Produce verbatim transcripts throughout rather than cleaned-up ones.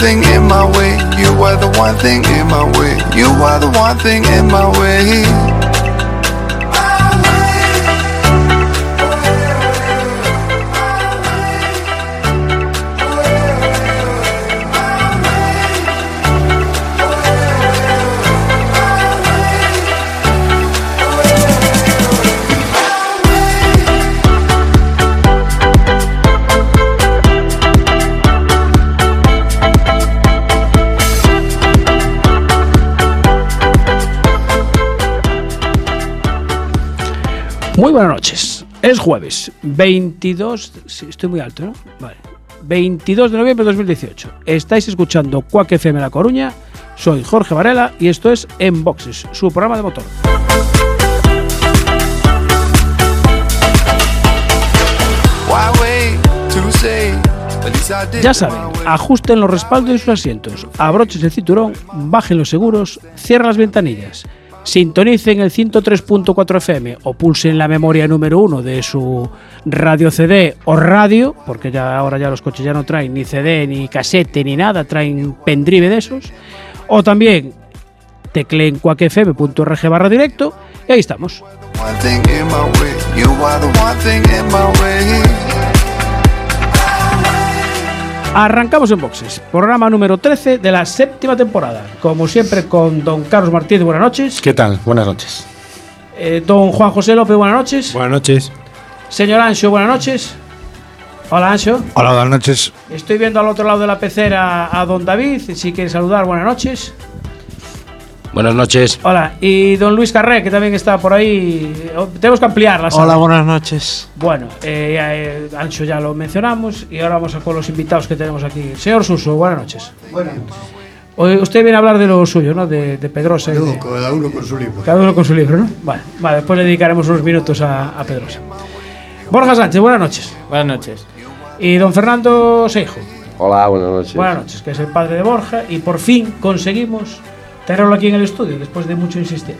thing in my way. You are the one thing in my way. You are the one thing in my way. Muy buenas noches, es jueves veintidós, sí, estoy muy alto, ¿no? Vale, veintidós de noviembre de dos mil dieciocho. Estáis escuchando Quack F M La Coruña, soy Jorge Varela y esto es En Boxes, su programa de motor. Ya saben, ajusten los respaldos de sus asientos, abrochen el cinturón, bajen los seguros, cierren las ventanillas. Sintonicen el ciento tres punto cuatro F M o pulsen la memoria número uno de su radio C D o radio, porque ya ahora ya los coches ya no traen ni C D, ni casete, ni nada, traen pendrive de esos. O también tecleen quackfm punto org barra directo y ahí estamos. Arrancamos En Boxes, programa número trece de la séptima temporada. Como siempre con don Carlos Martínez, buenas noches. ¿Qué tal? Buenas noches. Eh, don Juan José López, buenas noches. Buenas noches. Señor Anxo, buenas noches. Hola, Anxo. Hola, buenas noches. Estoy viendo al otro lado de la pecera a don David, si quiere saludar, buenas noches. Buenas noches. Hola, y don Luis Carré, que también está por ahí. Tenemos que ampliar la sala. Hola, buenas noches. Bueno, eh, eh, Anxo ya lo mencionamos y ahora vamos a con los invitados que tenemos aquí. Señor Suso, buenas noches. Buenas noches. Hoy usted viene a hablar de lo suyo, ¿no? De, de Pedrosa. No, de, cada uno con su libro. Cada uno con su libro, ¿no? Vale, vale, después le dedicaremos unos minutos a, a Pedrosa. Borja Sánchez, buenas noches. Buenas noches. Y don Fernando Seijo. Hola, buenas noches. Buenas noches, que es el padre de Borja y por fin conseguimos tenerlo aquí en el estudio después de mucho insistir.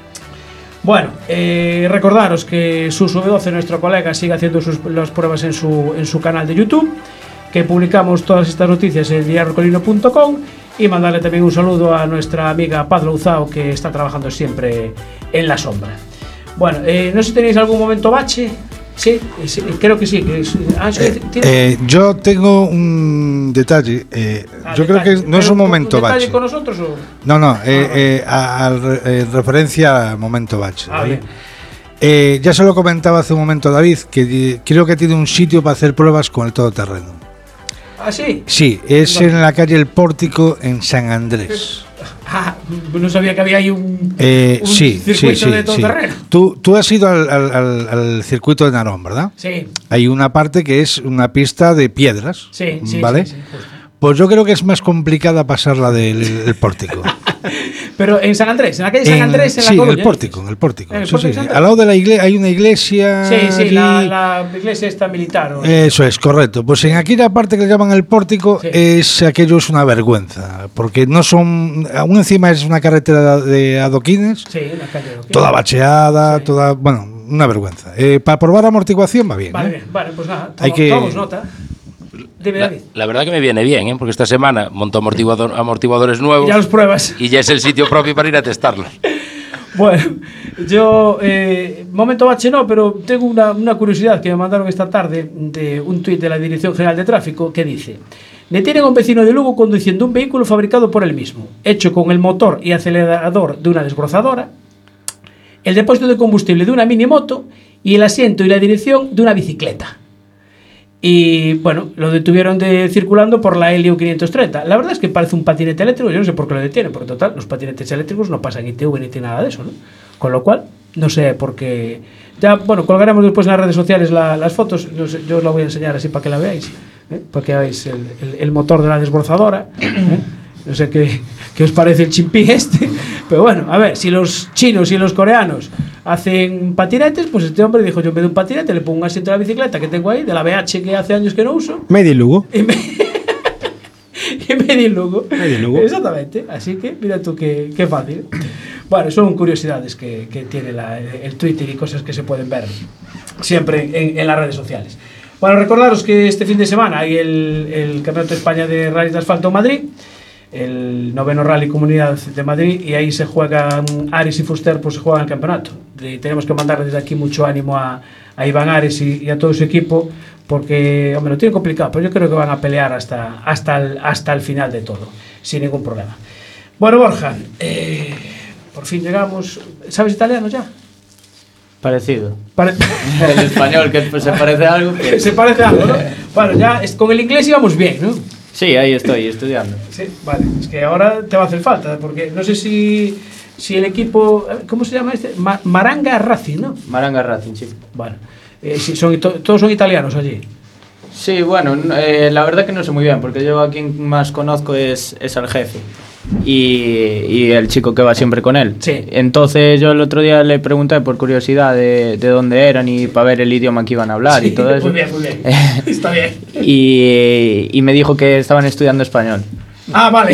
Bueno, eh, recordaros que Suso V doce, nuestro colega, sigue haciendo sus, las pruebas en su, en su canal de YouTube, que publicamos todas estas noticias en diario colino punto com, y mandarle también un saludo a nuestra amiga Paz Louzao, que está trabajando siempre en la sombra. Bueno, eh, no sé si tenéis algún momento bache. Sí, sí, creo que sí. Que es, ah, eh, eh, yo tengo un detalle. Eh, ah, yo detalle. creo que no es un momento ¿Un detalle bache. con nosotros o? No, no, ah, eh, vale. eh, a, a, eh, referencia al momento bache. Ah, ¿vale? bien. Eh, ya se lo comentaba hace un momento David, que eh, creo que tiene un sitio para hacer pruebas con el todoterreno. ¿Ah, sí? Sí, es Vale. en la calle El Pórtico, en San Andrés. Ah, no sabía que había ahí un, Eh, un sí, circuito sí, sí, de todoterreno. sí. Tú, tú has ido al, al, al, al circuito de Narón, ¿verdad? Sí, Hay una parte que es una pista de piedras, sí, sí. ¿vale? Sí, sí, justo. Pues yo creo que es más complicada pasar la del el pórtico. Pero en San Andrés, en la calle San En- Andrés, en sí, la Coruña. en el pórtico, en el pórtico. En el Sí, pórtico sí, de San sí. Andrés. Al lado de la iglesia hay una iglesia. Sí, sí, allí. la, la iglesia esta militar. ¿o? Eso es, correcto. Pues en aquella parte que le llaman el pórtico, Sí. es aquello es una vergüenza, porque no son, aún encima es una carretera de adoquines, Sí, en la calle. ¿no? toda bacheada, Sí. toda, bueno, una vergüenza. Eh, para probar amortiguación va bien. Vale, ¿eh? bien, vale, pues nada, Hay tomo- que- tomamos nota. Dime, La, David. la verdad que me viene bien, ¿eh? Porque esta semana monto amortiguador, amortiguadores nuevos Ya los pruebas. y ya es el sitio propio para ir a testarlos. Bueno, yo, eh, momento bache no, pero tengo una, una curiosidad que me mandaron esta tarde de un tuit de la Dirección General de Tráfico que dice: detienen a un vecino de Lugo conduciendo un vehículo fabricado por él mismo, hecho con el motor y acelerador de una desbrozadora, el depósito de combustible de una minimoto y el asiento y la dirección de una bicicleta. Y bueno, lo detuvieron de circulando por la Helio quinientos treinta. La verdad es que parece un patinete eléctrico, yo no sé por qué lo detienen, porque total, los patinetes eléctricos no pasan I T V ni tiene nada de eso, ¿no? Con lo cual, no sé por qué. Ya, bueno, colgaremos después en las redes sociales la, las fotos, no sé, yo os la voy a enseñar así para que la veáis, ¿eh? Para que veáis el, el, el motor de la desbrozadora, ¿eh? No sé qué, qué os parece el chimpín este, pero bueno, a ver, si los chinos y los coreanos hacen patinetes, pues este hombre dijo: yo en vez de un patinete le pongo un asiento de la bicicleta que tengo ahí, de la B H que hace años que no uso, Medio Lugo. y me, y me di Lugo. Medio Lugo. Exactamente, así que mira tú qué, qué fácil. Bueno, son curiosidades que, que tiene la, el Twitter y cosas que se pueden ver siempre en, en las redes sociales. Bueno, recordaros que este fin de semana hay el, el Campeonato de España de Rally de Asfalto en Madrid, el noveno Rally Comunidad de Madrid, y ahí se juegan Ares y Fuster, pues se juegan el campeonato. Y tenemos que mandarle desde aquí mucho ánimo a, a Iván Ares y, y a todo su equipo, porque, hombre, lo tienen complicado, pero yo creo que van a pelear hasta, hasta, el, hasta el final de todo, sin ningún problema. Bueno, Borja, eh, por fin llegamos. ¿Sabes italiano ya? Parecido. Pare... El español, que pues, se parece a algo. Que... Se parece a algo, ¿no? Bueno, ya es, con el inglés íbamos bien, ¿no? Sí, ahí estoy, estudiando. Sí, vale. Es que ahora te va a hacer falta, porque no sé si, si el equipo... ¿Cómo se llama este? Ma Maranga Racing, ¿no? Maranga Racing, sí. Bueno, eh, si son, to todos son italianos allí. Sí, bueno, eh, la verdad que no sé muy bien, porque yo a quien más conozco es, es al jefe y, y el chico que va siempre con él. Sí. Entonces yo el otro día le pregunté por curiosidad de, de dónde eran y para ver el idioma que iban a hablar, sí, y todo eso. Muy bien, muy bien. Está bien. Y, y me dijo que estaban estudiando español. Ah, vale.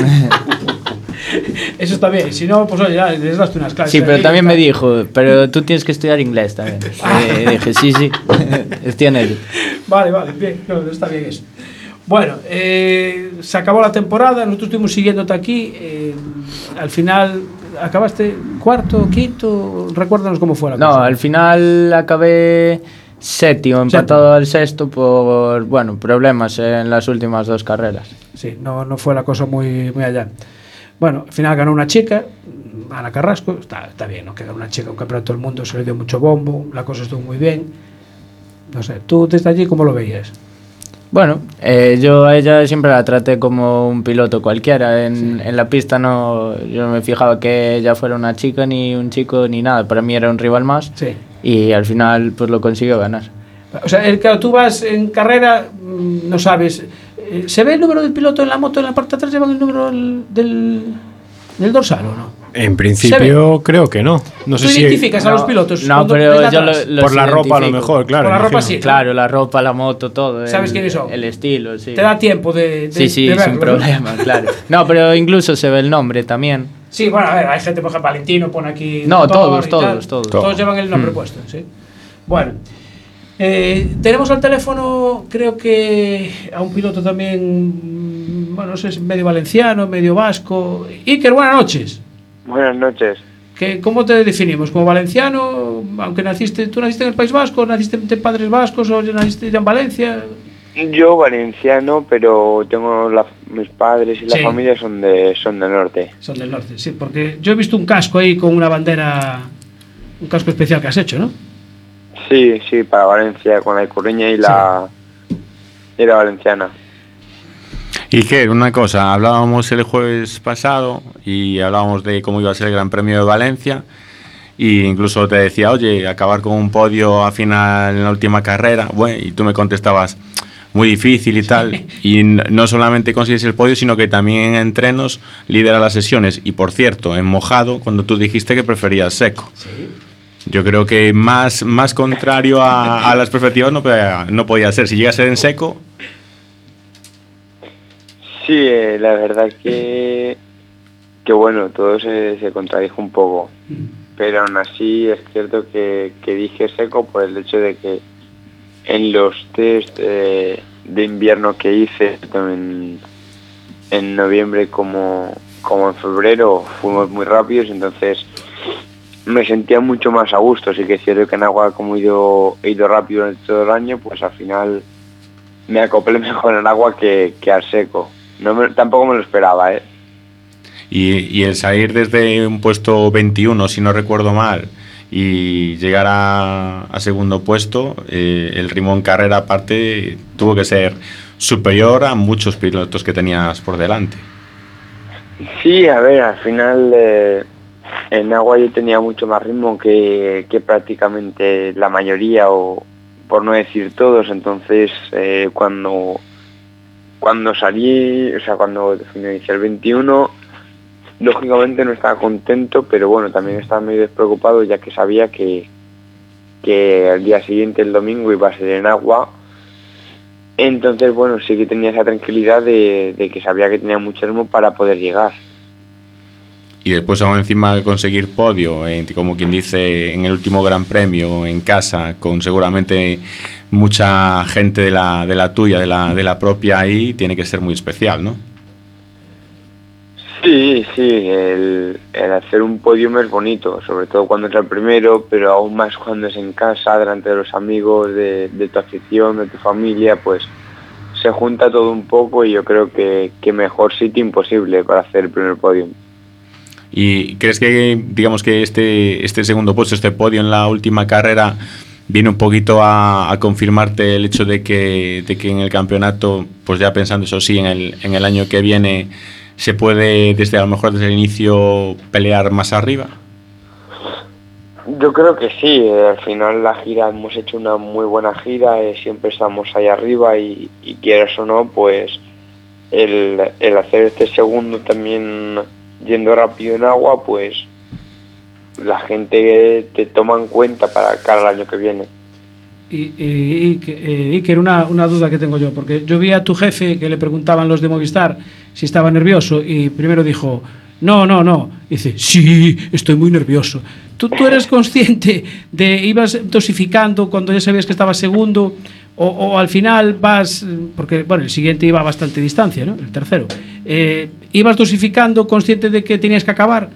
Eso está bien. Si no, pues oye, ya les das unas clases. Sí, pero también me dijo, pero tú tienes que estudiar inglés también. Y dije, sí, sí, estoy en ello. Vale, vale, bien, no, está bien eso. Bueno, eh, se acabó la temporada, nosotros estuvimos siguiéndote aquí. Eh, al final, ¿acabaste cuarto, quinto? Recuérdanos cómo fue la no, cosa. No, al final acabé séptimo, empatado al sexto por, bueno, problemas en las últimas dos carreras. Sí, no, no fue la cosa muy, muy allá. Bueno, al final ganó una chica, Ana Carrasco, está, está bien, ¿no? Que ganó una chica, un campeonato del mundo, se le dio mucho bombo, la cosa estuvo muy bien. No sé, ¿tú desde allí cómo lo veías? Bueno, eh, yo a ella siempre la traté como un piloto cualquiera. En, sí. en la pista no, yo no me fijaba que ella fuera una chica, ni un chico, ni nada. Para mí era un rival más, sí. Y al final pues lo consiguió ganar. O sea, el, claro, tú vas en carrera, no sabes... ¿Se ve el número del piloto en la moto en la parte de atrás? ¿Llevan el número del, del, del dorsal o no? En principio creo que no. No sé ¿Tú si identificas no, a los pilotos? No, pero yo lo, los por la ropa a lo mejor, claro. Por la ropa sí. Claro, la ropa, la moto, todo. ¿Sabes el, quiénes son? El estilo, sí. Te da tiempo de, de Sí, sí, de verlo, sin problema, ¿no? Claro. No, pero incluso se ve el nombre también. Sí, bueno, a ver, hay gente, por ejemplo, Valentino pone aquí... No, todos, todos, todos. Todos llevan el nombre mm. puesto, sí. Bueno, eh, tenemos al teléfono, creo que a un piloto también, bueno, no sé, medio valenciano, medio vasco. Iker, buenas noches. Buenas noches. ¿Qué, ¿Cómo te definimos? ¿Como valenciano? Aunque naciste, ¿tú naciste en el País Vasco? ¿Naciste de padres vascos o naciste ya en Valencia? Yo valenciano, pero tengo la, mis padres y la sí. familia son de son del norte. Son del norte, sí, porque yo he visto un casco ahí con una bandera, un casco especial que has hecho, ¿no? Sí, sí, para Valencia, con la Ikurriña y la, sí. y la valenciana. Y que una cosa, hablábamos el jueves pasado y hablábamos de cómo iba a ser el Gran Premio de Valencia, e incluso te decía, oye, acabar con un podio a final en la última carrera, bueno, y tú me contestabas, muy difícil y tal, y no solamente consigues el podio, sino que también en entrenos lidera las sesiones, y por cierto, en mojado, cuando tú dijiste que preferías seco. Sí. Yo creo que más, más contrario a, a las perspectivas no podía, no podía ser. Si llega a ser en seco... Sí, eh, la verdad que, que bueno, todo se, se contradijo un poco, pero aún así es cierto que, que dije seco por el hecho de que en los test eh, de invierno que hice, tanto en, en noviembre como, como en febrero, fuimos muy rápidos, entonces me sentía mucho más a gusto. Sí que es cierto que en agua, como he ido, he ido rápido durante todo el año, pues al final me acoplé mejor en agua que, que al seco. No me, tampoco me lo esperaba, ¿eh? Y, y el salir desde un puesto veintiuno, si no recuerdo mal, y llegar a, a segundo puesto, eh, el ritmo en carrera aparte tuvo que ser superior a muchos pilotos que tenías por delante. Sí, a ver, al final eh, en agua yo tenía mucho más ritmo que, que prácticamente la mayoría, o por no decir todos, entonces eh, cuando... Cuando salí, o sea, cuando finalizé el veintiuno, lógicamente no estaba contento, pero bueno, también estaba medio despreocupado, ya que sabía que, que al día siguiente, el domingo, iba a ser en agua. Entonces, bueno, sí que tenía esa tranquilidad de, de que sabía que tenía mucho ritmo para poder llegar. y después aún encima conseguir podio, en, como quien dice, en el último Gran Premio en casa, con seguramente mucha gente de la, de la tuya, de la, de la propia ahí, tiene que ser muy especial, ¿no? Sí, sí, el, el hacer un podium es bonito, sobre todo cuando es el primero, pero aún más cuando es en casa, delante de los amigos, de, de tu afición, de tu familia, pues se junta todo un poco y yo creo que, que mejor sitio imposible para hacer el primer podium. ¿Y crees que, digamos que este, este segundo puesto, este podio en la última carrera, viene un poquito a, a confirmarte el hecho de que, de que en el campeonato, pues ya pensando eso sí, en el, en el año que viene, se puede desde a lo mejor desde el inicio pelear más arriba? Yo creo que sí, eh, al final la gira, hemos hecho una muy buena gira, eh, siempre estamos ahí arriba y, y quieras o no, pues el, el hacer este segundo también yendo rápido en agua, pues la gente te toma en cuenta para cara al año que viene. Y, y, y Iker, una, una duda que tengo yo, porque yo vi a tu jefe que le preguntaban los de Movistar si estaba nervioso y primero dijo, no, no, no, y dice, sí, estoy muy nervioso. ¿Tú, tú eres consciente de, ibas dosificando cuando ya sabías que estabas segundo o, o al final vas, porque bueno, el siguiente iba a bastante distancia, ¿no? El tercero, eh, ¿ibas dosificando consciente de que tenías que acabar?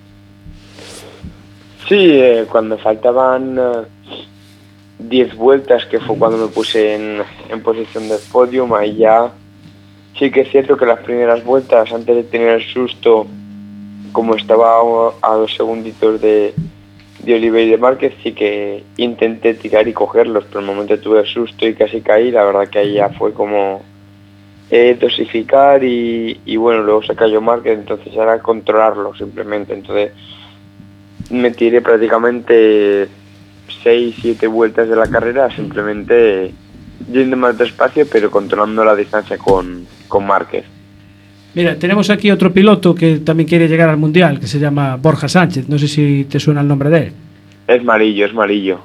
Sí, eh, cuando faltaban diez uh, vueltas, que fue cuando me puse en, en posición de podium, ahí ya sí que es cierto que las primeras vueltas, antes de tener el susto, como estaba a, a dos segunditos de, de Oliveira y de Márquez, sí que intenté tirar y cogerlos, pero en el momento tuve el susto y casi caí. La verdad que ahí ya fue como eh, dosificar y, y bueno, luego se cayó Márquez, entonces era controlarlo simplemente. Entonces me tiré prácticamente seis, siete vueltas de la carrera simplemente yendo más despacio, pero controlando la distancia con, con Márquez. Mira, tenemos aquí otro piloto que también quiere llegar al Mundial, que se llama Borja Sánchez. No sé si te suena el nombre de él. Es Marillo, es Marillo.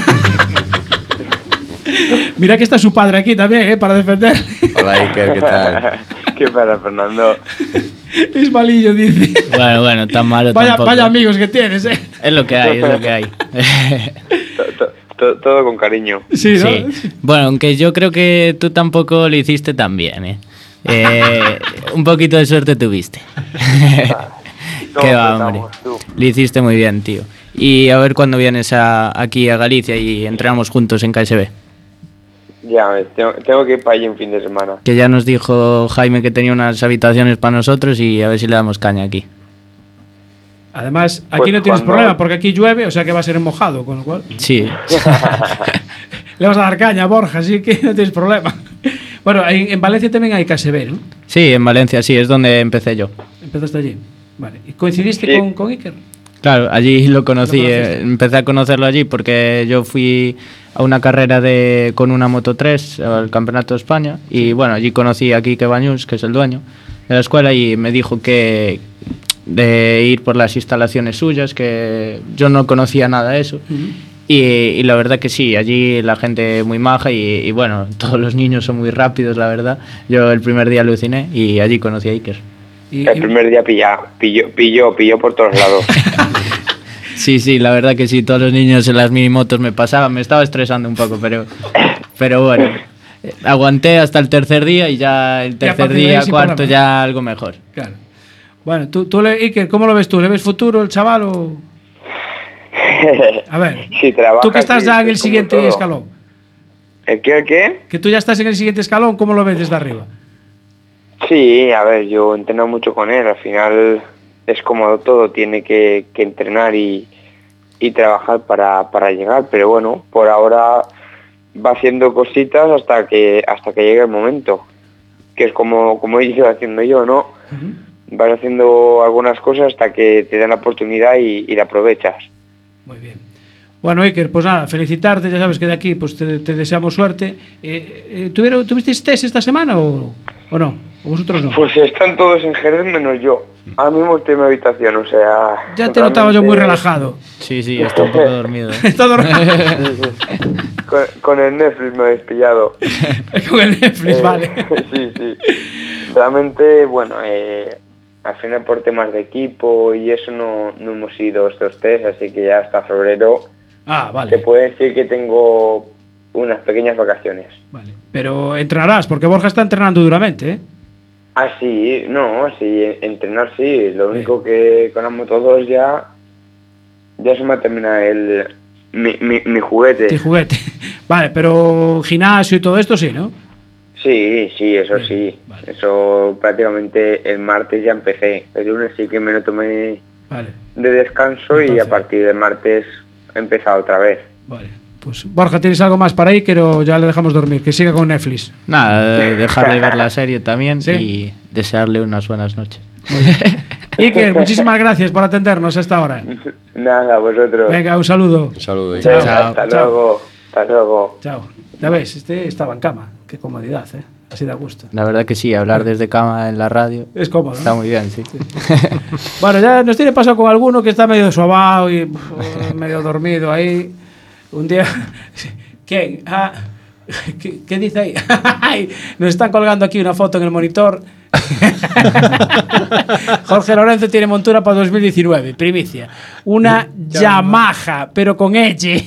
Mira que está su padre aquí también, ¿eh? Para defender. Hola, Iker, ¿qué tal? ¿Qué para, Fernando? Es malillo, dice. Bueno, bueno, tan malo vaya, tampoco. Vaya amigos que tienes, ¿eh? Es lo que hay, es lo que hay. todo, todo, todo con cariño. Sí, ¿no? Sí. Bueno, aunque yo creo que tú tampoco lo hiciste tan bien, ¿eh? Eh, un poquito de suerte tuviste. Qué va, hombre. Lo hiciste muy bien, tío. Y a ver cuándo vienes a, aquí a Galicia y entrenamos juntos en K S B. Ya, tengo, tengo que ir para allí un fin de semana. Que ya nos dijo Jaime que tenía unas habitaciones para nosotros y a ver si le damos caña aquí. Además, aquí pues no tienes cuando... problema porque aquí llueve, o sea que va a ser en mojado, con lo cual... Sí. Le vas a dar caña a Borja, así que no tienes problema. Bueno, en, en Valencia también hay K S B, ¿no? Sí, en Valencia, sí, es donde empecé yo. Empezaste allí. Vale. ¿Y coincidiste sí. con, con Iker? Claro, allí lo conocí, ¿Lo eh, empecé a conocerlo allí porque yo fui a una carrera de con una Moto tres al Campeonato de España y bueno, allí conocí a Quique Bañús, que es el dueño de la escuela, y me dijo que de ir por las instalaciones suyas, que yo no conocía nada de eso. Uh-huh. Y, y la verdad que sí, allí la gente muy maja y, y bueno, todos los niños son muy rápidos, la verdad. Yo el primer día aluciné y allí conocí a Iker. Y, el primer día pilló, pilló, pilló, pilló por todos lados. Sí, sí, la verdad que sí, todos los niños en las minimotos me pasaban, me estaba estresando un poco, pero, pero bueno, aguanté hasta el tercer día y ya el tercer día, cuarto, ya algo mejor. Claro. Bueno, tú, tú Iker, ¿cómo lo ves tú? ¿Le ves futuro el chaval o...? A ver, si trabajas, tú que estás sí, ya en el siguiente todo. escalón. ¿El qué, el qué? Que tú ya estás en el siguiente escalón, ¿cómo lo ves desde arriba? Sí, a ver, yo entreno mucho con él, al final es como todo, tiene que, que entrenar y, y trabajar para, para llegar, pero bueno, por ahora va haciendo cositas hasta que hasta que llegue el momento, que es como, como he ido haciendo yo, ¿no? Uh-huh. Vas haciendo algunas cosas hasta que te dan la oportunidad y, y la aprovechas. Muy bien. Bueno, Iker, pues nada, felicitarte, ya sabes que de aquí pues te, te deseamos suerte. Eh, eh, ¿tuvieron, ¿Tuvisteis test esta semana o, o no? ¿O vosotros no? Pues están todos en Jerez menos yo. Ahora mismo estoy en mi habitación, o sea... Ya te notaba yo muy relajado. Sí, sí, está un poco dormido. ¿eh? Está dormido. Sí, sí. Con, con el Netflix me he despillado. Con el Netflix, eh, vale. Sí, sí. Realmente, bueno, eh, al final por temas de equipo y eso no, no hemos ido estos tres, así que ya hasta febrero Ah, vale. te puedo decir que tengo unas pequeñas vacaciones. Vale. Pero entrenarás, porque Borja está entrenando duramente, ¿eh? Ah, sí, no, sí, entrenar sí, lo único que con la Moto dos ya, ya se me termina el, mi, mi, mi juguete. Tu juguete. Vale, pero gimnasio y todo esto sí, ¿no? Sí, sí, eso Bien, sí, vale. eso prácticamente el martes ya empecé, el lunes sí que me lo tomé Vale, de descanso y Entonces- a partir del martes he empezado otra vez. vale. Pues Borja, ¿tienes algo más para ahí? Pero ya le dejamos dormir, que siga con Netflix. Nada, de- dejarle ver la serie también Sí. y desearle unas buenas noches. Iker, muchísimas gracias por atendernos a esta hora. Nada, vosotros. Venga, un saludo. Un saludo. Venga, Chao. hasta Chao. luego, hasta luego. Chao. Ya ves, este estaba en cama. Qué comodidad, ¿eh? Así da gusto. La verdad que sí, hablar desde cama en la radio Es cómodo, está ¿no? muy bien, sí. Bueno, ya nos tiene pasado con alguno que está medio sobao y uf, medio dormido ahí. Un día... ¿Quién? Ah, ¿qué, qué dice ahí? Ay, nos están colgando aquí una foto en el monitor. Jorge Lorenzo tiene montura para dos mil diecinueve, primicia. Una Yamaha, pero con Edge.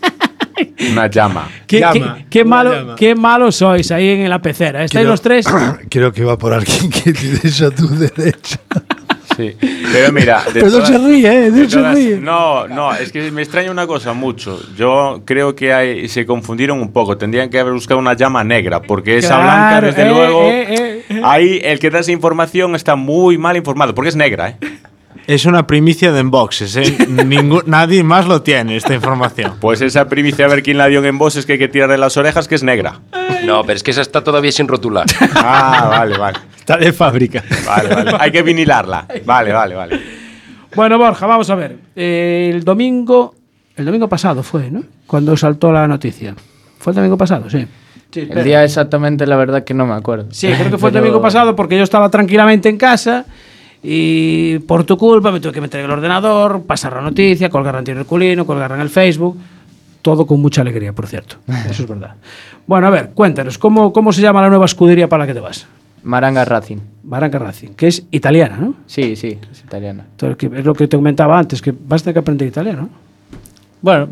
Una llama. Qué, Llama, qué- qué una malo, llama. qué malos sois ahí en la pecera. ¿Estáis Quiero- los tres? Creo que va por alguien que tiene eso a tu derecha. Sí. Pero mira, de Pero no todas- se ríe, ¿eh? de No se todas- ríe. No, no, es que me extraña una cosa mucho. Yo creo que hay- se confundieron un poco. Tendrían que haber buscado una llama negra, porque esa Claro, blanca, desde eh, luego, eh, eh, eh. ahí el que da esa información está muy mal informado, porque es negra, ¿eh? Es una primicia de Enboxes, ¿eh? Ningún- nadie más lo tiene, esta información. Pues esa primicia, a ver quién la dio en voz, es que hay que tirarle las orejas, que es negra. No, pero es que esa está todavía sin rotular. Ah, vale, vale. Está de fábrica. Vale, vale. Hay que vinilarla. Vale, vale, vale. Bueno, Borja, vamos a ver. Eh, el domingo, el domingo pasado fue, ¿no? Cuando saltó la noticia. ¿Fue el domingo pasado? Sí. Sí, espera. El día exactamente, la verdad que no me acuerdo. Sí, creo que fue el Pero- domingo pasado porque yo estaba tranquilamente en casa y por tu culpa me tuve que meter en el ordenador, pasar la noticia, colgar en Herculino, colgar en el Facebook. Todo con mucha alegría, por cierto. Eso es verdad. Bueno, a ver, cuéntanos, ¿cómo, cómo se llama la nueva escudería para la que te vas? Maranga Racing. Maranga Racing, que es italiana, ¿no? Sí, sí, es italiana. Entonces, que es lo que te comentaba antes, que vas a tener que aprender italiano, ¿no? Bueno,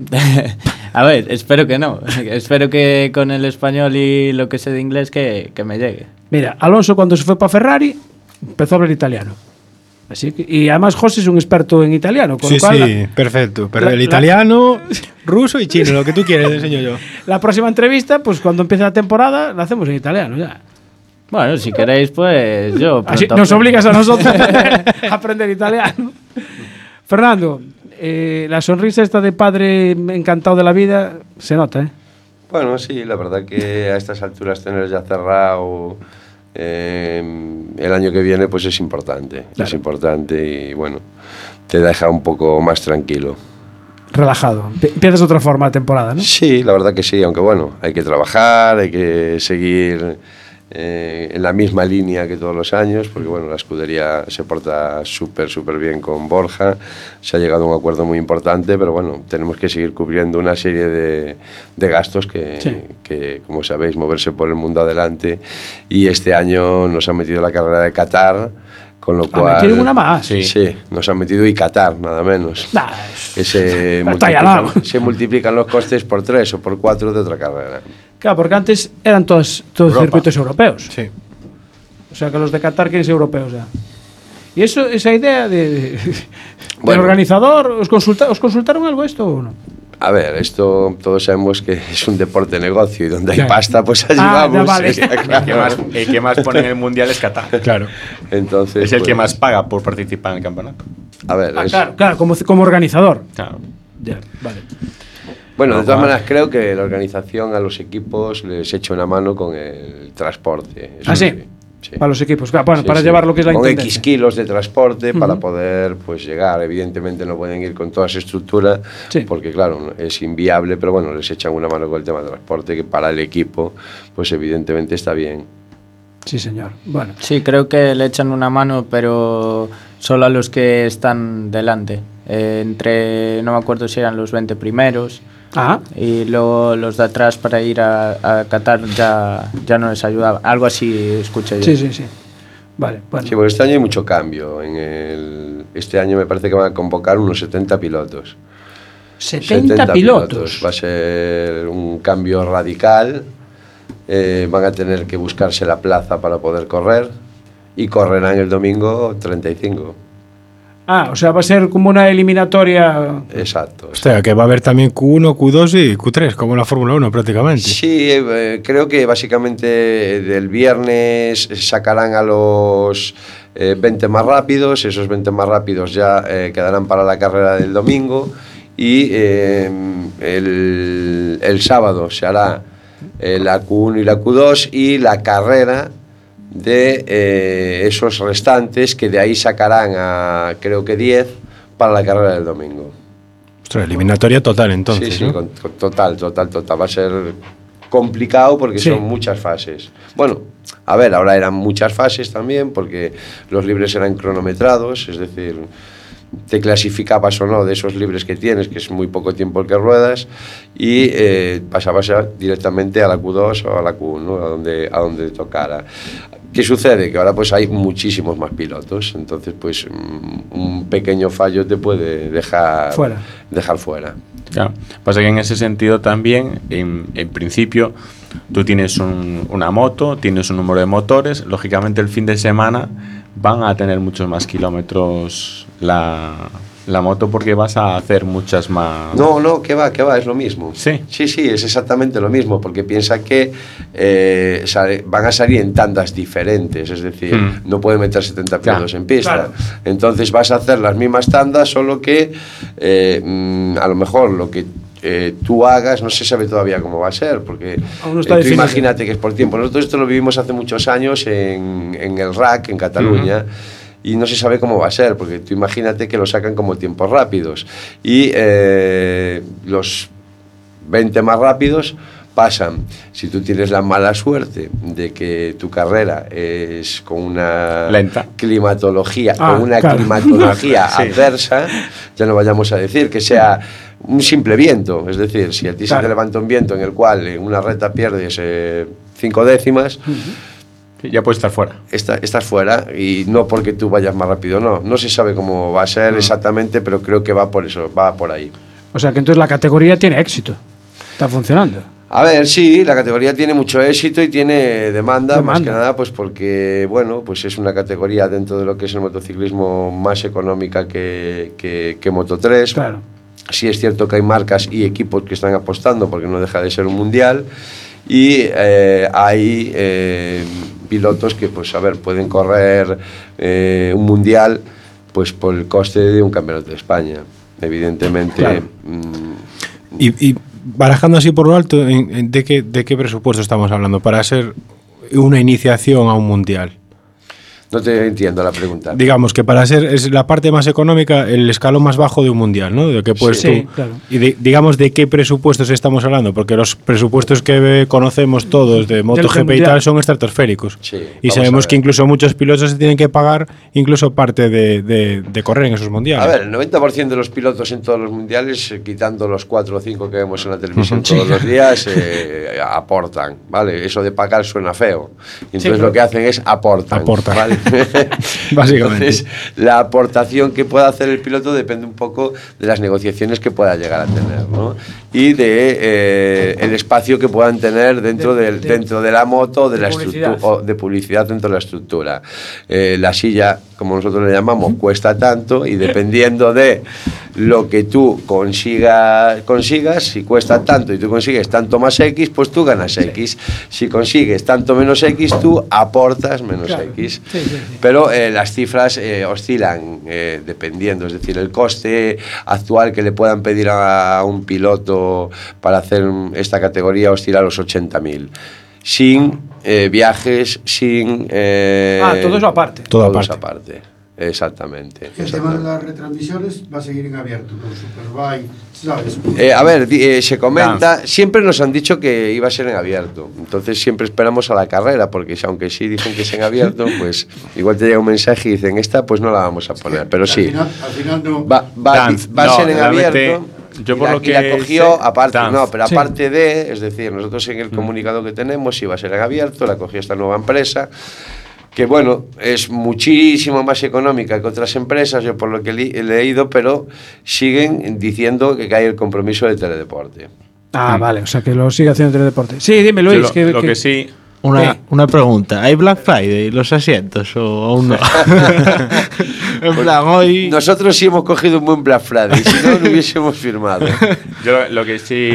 a ver, espero que no. Espero que con el español y lo que sé de inglés que, que me llegue. Mira, Alonso cuando se fue para Ferrari empezó a hablar italiano. Así que, y además José es un experto en italiano, con Sí, lo cual sí, la- perfecto. Pero la- el la- italiano, ruso y chino, lo que tú quieres, te enseño yo. la próxima entrevista, pues cuando empiece la temporada, la hacemos en italiano ya. Bueno, si queréis, pues yo. Así pronto nos aprendo. obligas a nosotros a aprender italiano. Fernando, eh, la sonrisa esta de padre encantado de la vida se nota, ¿eh? Bueno, sí, la verdad que a estas alturas tener ya cerrado eh, el año que viene pues es importante, Claro. es importante y bueno, te deja un poco más tranquilo. Relajado. Empie- Empiezas de otra forma la temporada, ¿no? Sí, la verdad que sí, aunque bueno, hay que trabajar, hay que seguir eh, en la misma línea que todos los años, porque bueno, la escudería se porta súper, súper bien con Borja, se ha llegado a un acuerdo muy importante, pero bueno, tenemos que seguir cubriendo una serie de, de gastos que, Sí. que, como sabéis, moverse por el mundo adelante, y este año nos han metido la carrera de Qatar, con lo Ah, cual... metieron una más. Sí. sí, nos han metido y Qatar, nada menos. Nah, Que se, Está ahí al lado. multiplican, se multiplican los costes por tres o por cuatro de otra carrera. Claro, porque antes eran todos, todos Europa. circuitos europeos. Sí. O sea que los de Qatar quieren ser europeos ya. Y eso, esa idea de, de- del Bueno. organizador, ¿os, consulta, ¿os consultaron algo esto o no? A ver, esto todos sabemos que es un deporte negocio y donde hay Claro. pasta, pues allí Ah, ya vamos. vale. está El que, claro. más, el que más pone en el mundial es Qatar. Claro. Entonces, Es el que pues, más paga por participar en el campeonato. A ver, Ah, es- claro, claro, como, como organizador. Claro. Ya, vale. bueno, de No, todas vale. maneras creo que la organización a los equipos les echa una mano con el transporte. Eso ¿Ah, sí? sí. Para los equipos, claro, bueno, Sí, para sí. llevar lo que es la con intendencia. X kilos de transporte para Ujú. poder pues llegar. Evidentemente no pueden ir con toda esa estructura Sí. porque claro, no- es inviable, pero bueno, les echan una mano con el tema del transporte que para el equipo pues evidentemente está bien. Sí, señor. Bueno, Sí, creo que le echan una mano, pero solo a los que están delante. Eh, entre, no me acuerdo si eran los veinte primeros. ah, Y luego los de atrás para ir a, a Qatar ya, ya no les ayudaba. Algo así escuché yo. sí, sí, sí. Vale, bueno. Sí, porque este año hay mucho cambio. En el, este año me parece que van a convocar unos setenta pilotos. setenta pilotos. Va a ser un cambio radical. Eh, van a tener que buscarse la plaza para poder correr y correrán el domingo treinta y cinco. Ah, o sea, va a ser como una eliminatoria. Exacto. O sea, que va a haber también Q uno, Q dos y Q tres, como en la Fórmula uno prácticamente. Sí, eh, creo que básicamente del viernes sacarán a los eh, veinte más rápidos, esos veinte más rápidos ya eh, quedarán para la carrera del domingo y eh, el, el sábado se hará eh, la Q uno y la Q dos y la carrera de eh, esos restantes, que de ahí sacarán a creo que diez para la carrera del domingo. Ostras, eliminatoria total entonces. Sí, sí, ¿no? con, con, total, total, total. Va a ser complicado porque sí. son muchas fases. Bueno, a ver, ahora eran muchas fases también porque los libres eran cronometrados, es decir, te clasificabas o no de esos libres que tienes, que es muy poco tiempo el que ruedas, y eh, pasabas a, directamente a la Q dos o a la Q uno, a donde, a donde tocara. ¿Qué sucede? Que ahora pues hay muchísimos más pilotos, entonces pues un pequeño fallo te puede dejar fuera. Dejar fuera. Claro. Pasa que en ese sentido también, en, en principio, tú tienes un, una moto, tienes un número de motores, lógicamente el fin de semana van a tener muchos más kilómetros la, la moto porque vas a hacer muchas más... No, no, que va, que va, es lo mismo. Sí. Sí, sí, es exactamente lo mismo, porque piensa que eh, sale, van a salir en tandas diferentes, es decir, mm. no pueden meter setenta pilotos claro. en pista. Claro. Entonces vas a hacer las mismas tandas, solo que eh, mm, a lo mejor lo que Eh, tú hagas, no se sabe todavía cómo va a ser, porque no eh, tú imagínate que es por tiempo. Nosotros esto lo vivimos hace muchos años en, en el R A C, en Cataluña, uh-huh. y no se sabe cómo va a ser, porque tú imagínate que lo sacan como tiempos rápidos, y eh, los veinte más rápidos pasan, si tú tienes la mala suerte de que tu carrera es con una lenta climatología, ah, con una claro. climatología sí. adversa, ya no vayamos a decir que sea un simple viento, es decir, si a ti claro. se te levanta un viento en el cual en una recta pierdes eh, cinco décimas, uh-huh. ya puedes estar fuera. Está, estás fuera, y no porque tú vayas más rápido, no, no se sabe cómo va a ser uh-huh. exactamente, pero creo que va por eso, va por ahí. O sea que entonces la categoría tiene éxito, está funcionando. A ver, sí, la categoría tiene mucho éxito y tiene demanda, demanda, más que nada pues porque, bueno, pues es una categoría dentro de lo que es el motociclismo más económica que, que, que Moto tres. Claro. Sí es cierto que hay marcas y equipos que están apostando porque no deja de ser un mundial, y eh, hay eh, pilotos que, pues a ver, pueden correr eh, un mundial pues por el coste de un campeonato de España, evidentemente. Claro. Mmm, y, y barajando así por lo alto, ¿de qué, ¿de qué presupuesto estamos hablando para ser una iniciación a un mundial? No te entiendo la pregunta. Digamos que para ser es la parte más económica, el escalón más bajo de un mundial, ¿no? De que puedes sí, tú, sí, claro. Y de, digamos, ¿de qué presupuestos estamos hablando? Porque los presupuestos que conocemos todos de MotoGP y tal son estratosféricos. Sí, y sabemos que incluso muchos pilotos se tienen que pagar incluso parte de, de, de correr en esos mundiales. A ver, el noventa por ciento de los pilotos en todos los mundiales, eh, quitando los cuatro o cinco que vemos en la televisión todos sí. los días, eh, aportan, ¿vale? Eso de pagar suena feo. Y entonces sí, lo que hacen es aportan. Aportan. ¿vale? Básicamente. Entonces, la aportación que pueda hacer el piloto depende un poco de las negociaciones que pueda llegar a tener, ¿no? Y de eh, el espacio que puedan tener dentro de, de, dentro de la moto, de, de la estructura, de publicidad dentro de la estructura. Eh, la silla, como nosotros le llamamos, cuesta tanto, y dependiendo de lo que tú consiga, consigas, si cuesta tanto y tú consigues tanto más X, pues tú ganas X. Si consigues tanto menos X, tú aportas menos claro. X. Sí, sí, sí. Pero eh, las cifras eh, oscilan eh, dependiendo, es decir, el coste actual que le puedan pedir a, a un piloto para hacer esta categoría oscila a los ochenta mil. Sin eh, viajes, sin... Eh, ah, todo eso aparte. Todo, todo aparte. Eso aparte. Exactamente. El tema de las retransmisiones va a seguir en abierto con Superbike, ¿sabes? Eh, a ver, eh, se comenta, siempre nos han dicho que iba a ser en abierto, entonces siempre esperamos a la carrera, porque aunque sí dicen que es en abierto, pues igual te llega un mensaje y dicen, esta pues no la vamos a poner, pero sí. Al final, al final no. Va, va, Dan, va a no, ser en abierto. Yo por y la, lo que y la cogió, sé, aparte, Dan. no, pero Sí. aparte de, es decir, nosotros en el comunicado que tenemos iba a ser en abierto, la cogió esta nueva empresa. que bueno, es muchísimo más económica que otras empresas, yo por lo que he leído, pero siguen diciendo que hay el compromiso de Teledeporte. Ah, mm. vale, o sea que lo sigue haciendo Teledeporte. Sí, dime, Luis. Lo que, lo que, que sí... Una, una pregunta, ¿hay Black Friday los asientos o aún no? En plan, hoy... Nosotros sí hemos cogido un buen Black Friday, si no, no hubiésemos firmado. Yo lo, lo que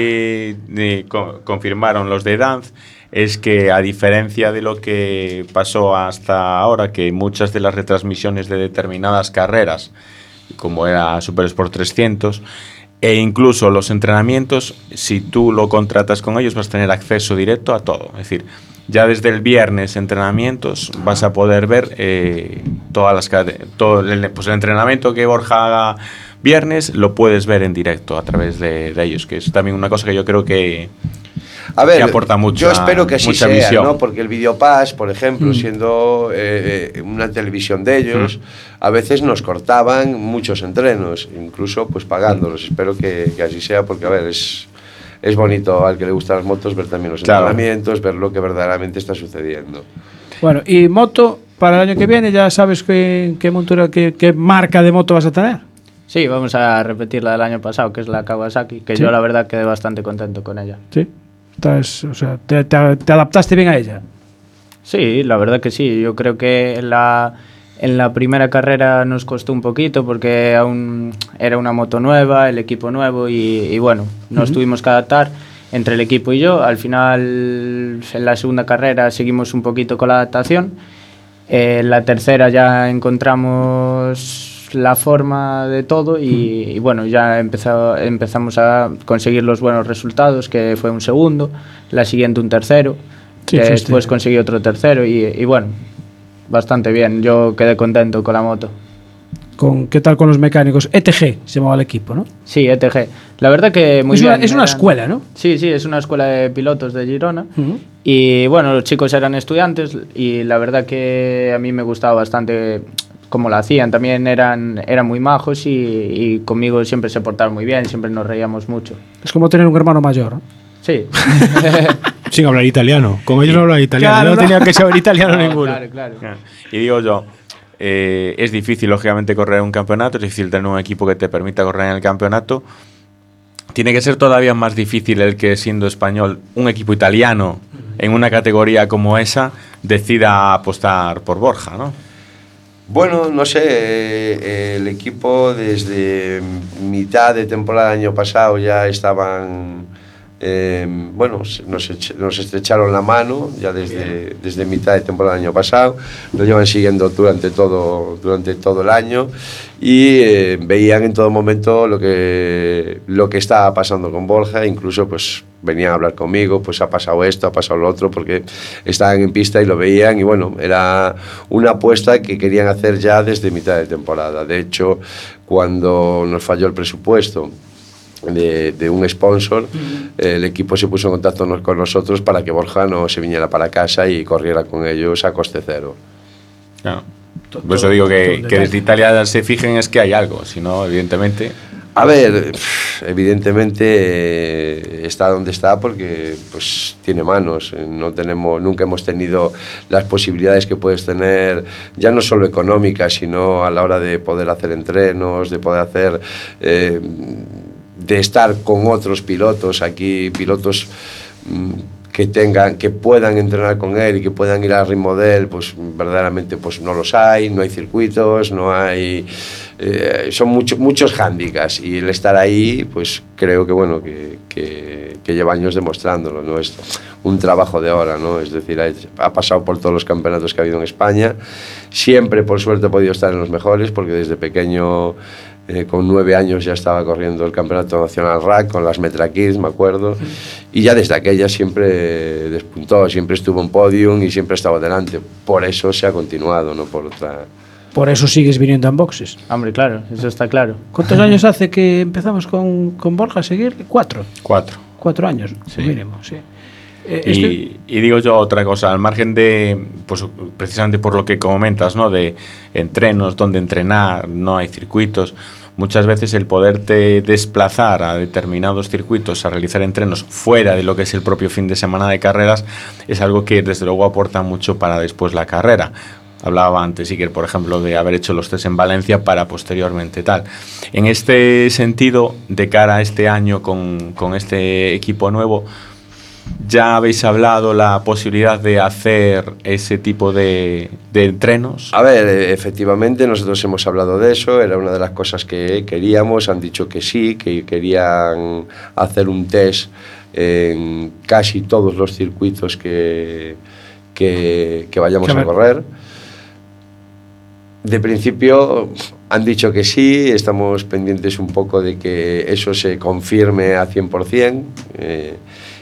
sí eh, co confirmaron los de Dance es que, a diferencia de lo que pasó hasta ahora, que muchas de las retransmisiones de determinadas carreras, como era Super Sport trescientos, e incluso los entrenamientos, si tú lo contratas con ellos vas a tener acceso directo a todo. Es decir, ya desde el viernes entrenamientos vas a poder ver eh, todas las todo el, pues el entrenamiento que Borja haga viernes lo puedes ver en directo a través de, de ellos, que es también una cosa que yo creo que, a ver, que aporta mucho. Yo espero que así sea, visión. ¿no? Porque el Videopass, por ejemplo, mm. siendo eh, una televisión de ellos, mm. a veces nos cortaban muchos entrenos, incluso pues pagándolos. Mm. Espero que, que así sea, porque a ver, es... Es bonito al que le gustan las motos ver también los claro. entrenamientos, ver lo que verdaderamente está sucediendo. Bueno, y moto, para el año que viene, ¿ya sabes qué, qué montura, qué, qué marca de moto vas a tener? Sí, vamos a repetir la del año pasado, que es la Kawasaki, que ¿sí? yo la verdad quedé bastante contento con ella. Sí, Estás, o sea, te, te, te adaptaste bien a ella. Sí, la verdad que sí. Yo creo que la... En la primera carrera nos costó un poquito porque aún era una moto nueva, el equipo nuevo y, y bueno, nos uh-huh. tuvimos que adaptar entre el equipo y yo. Al final, en la segunda carrera seguimos un poquito con la adaptación. Eh, en la tercera ya encontramos la forma de todo y, uh-huh. y bueno, ya empezó, empezamos a conseguir los buenos resultados, que fue un segundo, la siguiente un tercero, sí, que después conseguí otro tercero y, y bueno... Bastante bien, yo quedé contento con la moto. Con, ¿Qué tal con los mecánicos? E T G se llamaba el equipo, ¿no? Sí, E T G. La verdad que muy es bien. Una, es una eran, escuela, ¿no? Sí, sí, es una escuela de pilotos de Girona. Uh-huh. Y bueno, los chicos eran estudiantes y la verdad que a mí me gustaba bastante cómo lo hacían. También eran, eran muy majos y, y conmigo siempre se portaron muy bien, siempre nos reíamos mucho. Es como tener un hermano mayor, ¿no? Sí. Sin hablar italiano. Con ellos no hablaba italiano. Claro, no, no tenía que saber italiano no, ninguno. Claro, claro. Y digo yo, eh, es difícil, lógicamente, correr un campeonato. Es difícil tener un equipo que te permita correr en el campeonato. Tiene que ser todavía más difícil el que, siendo español, un equipo italiano en una categoría como esa decida apostar por Borja, ¿no? Bueno, no sé, eh, el equipo desde mitad de temporada del año pasado ya estaban... Eh, bueno, nos, nos estrecharon la mano ya desde, desde mitad de temporada del año pasado, nos llevan siguiendo durante todo, durante todo el año y eh, veían en todo momento lo que, lo que estaba pasando con Borja, incluso pues venían a hablar conmigo, pues ha pasado esto, ha pasado lo otro, porque estaban en pista y lo veían y bueno, era una apuesta que querían hacer ya desde mitad de temporada. De hecho, cuando nos falló el presupuesto De, de un sponsor, uh-huh. el equipo se puso en contacto con nosotros para que Borja no se viniera para casa y corriera con ellos a coste cero. Claro. Por eso digo que, que desde Italia se fijen es que hay algo, si no, evidentemente... A ver, evidentemente eh, está donde está porque pues tiene manos. No tenemos, nunca hemos tenido las posibilidades que puedes tener, ya no solo económicas, sino a la hora de poder hacer entrenos, de poder hacer... Eh, de estar con otros pilotos aquí, pilotos mmm, que tengan, que puedan entrenar con él y que puedan ir al ritmo de él, pues verdaderamente pues no los hay, no hay circuitos, no hay, eh, son muchos muchos hándicaps y el estar ahí, pues creo que bueno que, que, que lleva años demostrándolo, no es un trabajo de hora, ¿no? Es decir, ha, ha pasado por todos los campeonatos que ha habido en España, siempre por suerte ha podido estar en los mejores porque desde pequeño Eh, con nueve años ya estaba corriendo el Campeonato Nacional R A C con las Metra Kids, me acuerdo, y ya desde aquella siempre despuntó, siempre estuvo en podium y siempre estaba delante. Por eso se ha continuado, no por otra... Por eso sigues viniendo a boxes. Hombre, claro, eso está claro. ¿Cuántos años hace que empezamos con, con Borja a seguir? Cuatro. Cuatro. Cuatro años, sí. Mínimo, sí. Eh, y, este... y digo yo otra cosa, al margen de, pues precisamente por lo que comentas, ¿no? De entrenos, donde entrenar, no hay circuitos. Muchas veces el poderte desplazar a determinados circuitos, a realizar entrenos fuera de lo que es el propio fin de semana de carreras, es algo que desde luego aporta mucho para después la carrera. Hablaba antes, Iker, por ejemplo, de haber hecho los test en Valencia para posteriormente tal. En este sentido, de cara a este año con, con este equipo nuevo, ¿ya habéis hablado la posibilidad de hacer ese tipo de, de entrenos? A ver, efectivamente, nosotros hemos hablado de eso, era una de las cosas que queríamos, han dicho que sí, que querían hacer un test en casi todos los circuitos que, que, que vayamos a correr. De principio han dicho que sí, estamos pendientes un poco de que eso se confirme a cien por ciento, eh,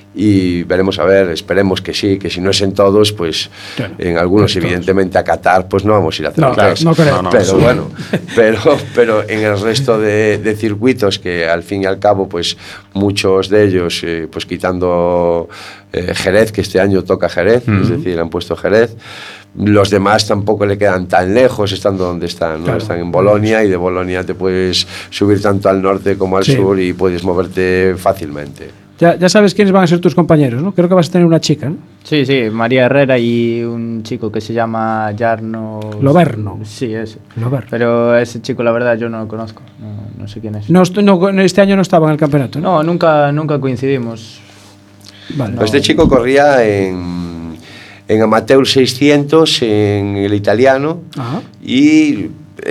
y veremos a ver, esperemos que sí, que si no es en todos, pues claro, en algunos evidentemente a Qatar pues no vamos a ir a hacer no, test, no, no, no, pero sí. bueno, pero, pero en el resto de, de circuitos que al fin y al cabo pues muchos de ellos, eh, pues quitando eh, Jerez, que este año toca Jerez, uh-huh. es decir, han puesto Jerez, los demás tampoco le quedan tan lejos estando donde están, ¿no? Claro. Están en Bolonia y de Bolonia te puedes subir tanto al norte como al sí. sur y puedes moverte fácilmente. Ya, ya sabes quiénes van a ser tus compañeros, ¿no? Creo que vas a tener una chica, ¿no? Sí, sí, María Herrera y un chico que se llama Jarno... Loberno. Sí, ese. Loberno. Pero ese chico, la verdad, yo no lo conozco. No, no sé quién es. No, no, este año no estaba en el campeonato, ¿no? No, nunca, nunca coincidimos. Vale. No. Este chico corría en, en Amateur seiscientos, en el italiano, Ajá. y...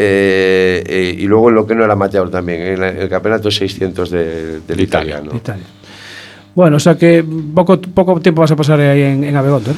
Eh, eh, y luego en lo que no era amateur también, en el, el campeonato seiscientos de, del italiano. Italia. Bueno, o sea que poco, poco tiempo vas a pasar ahí en, en Abegondo, ¿no?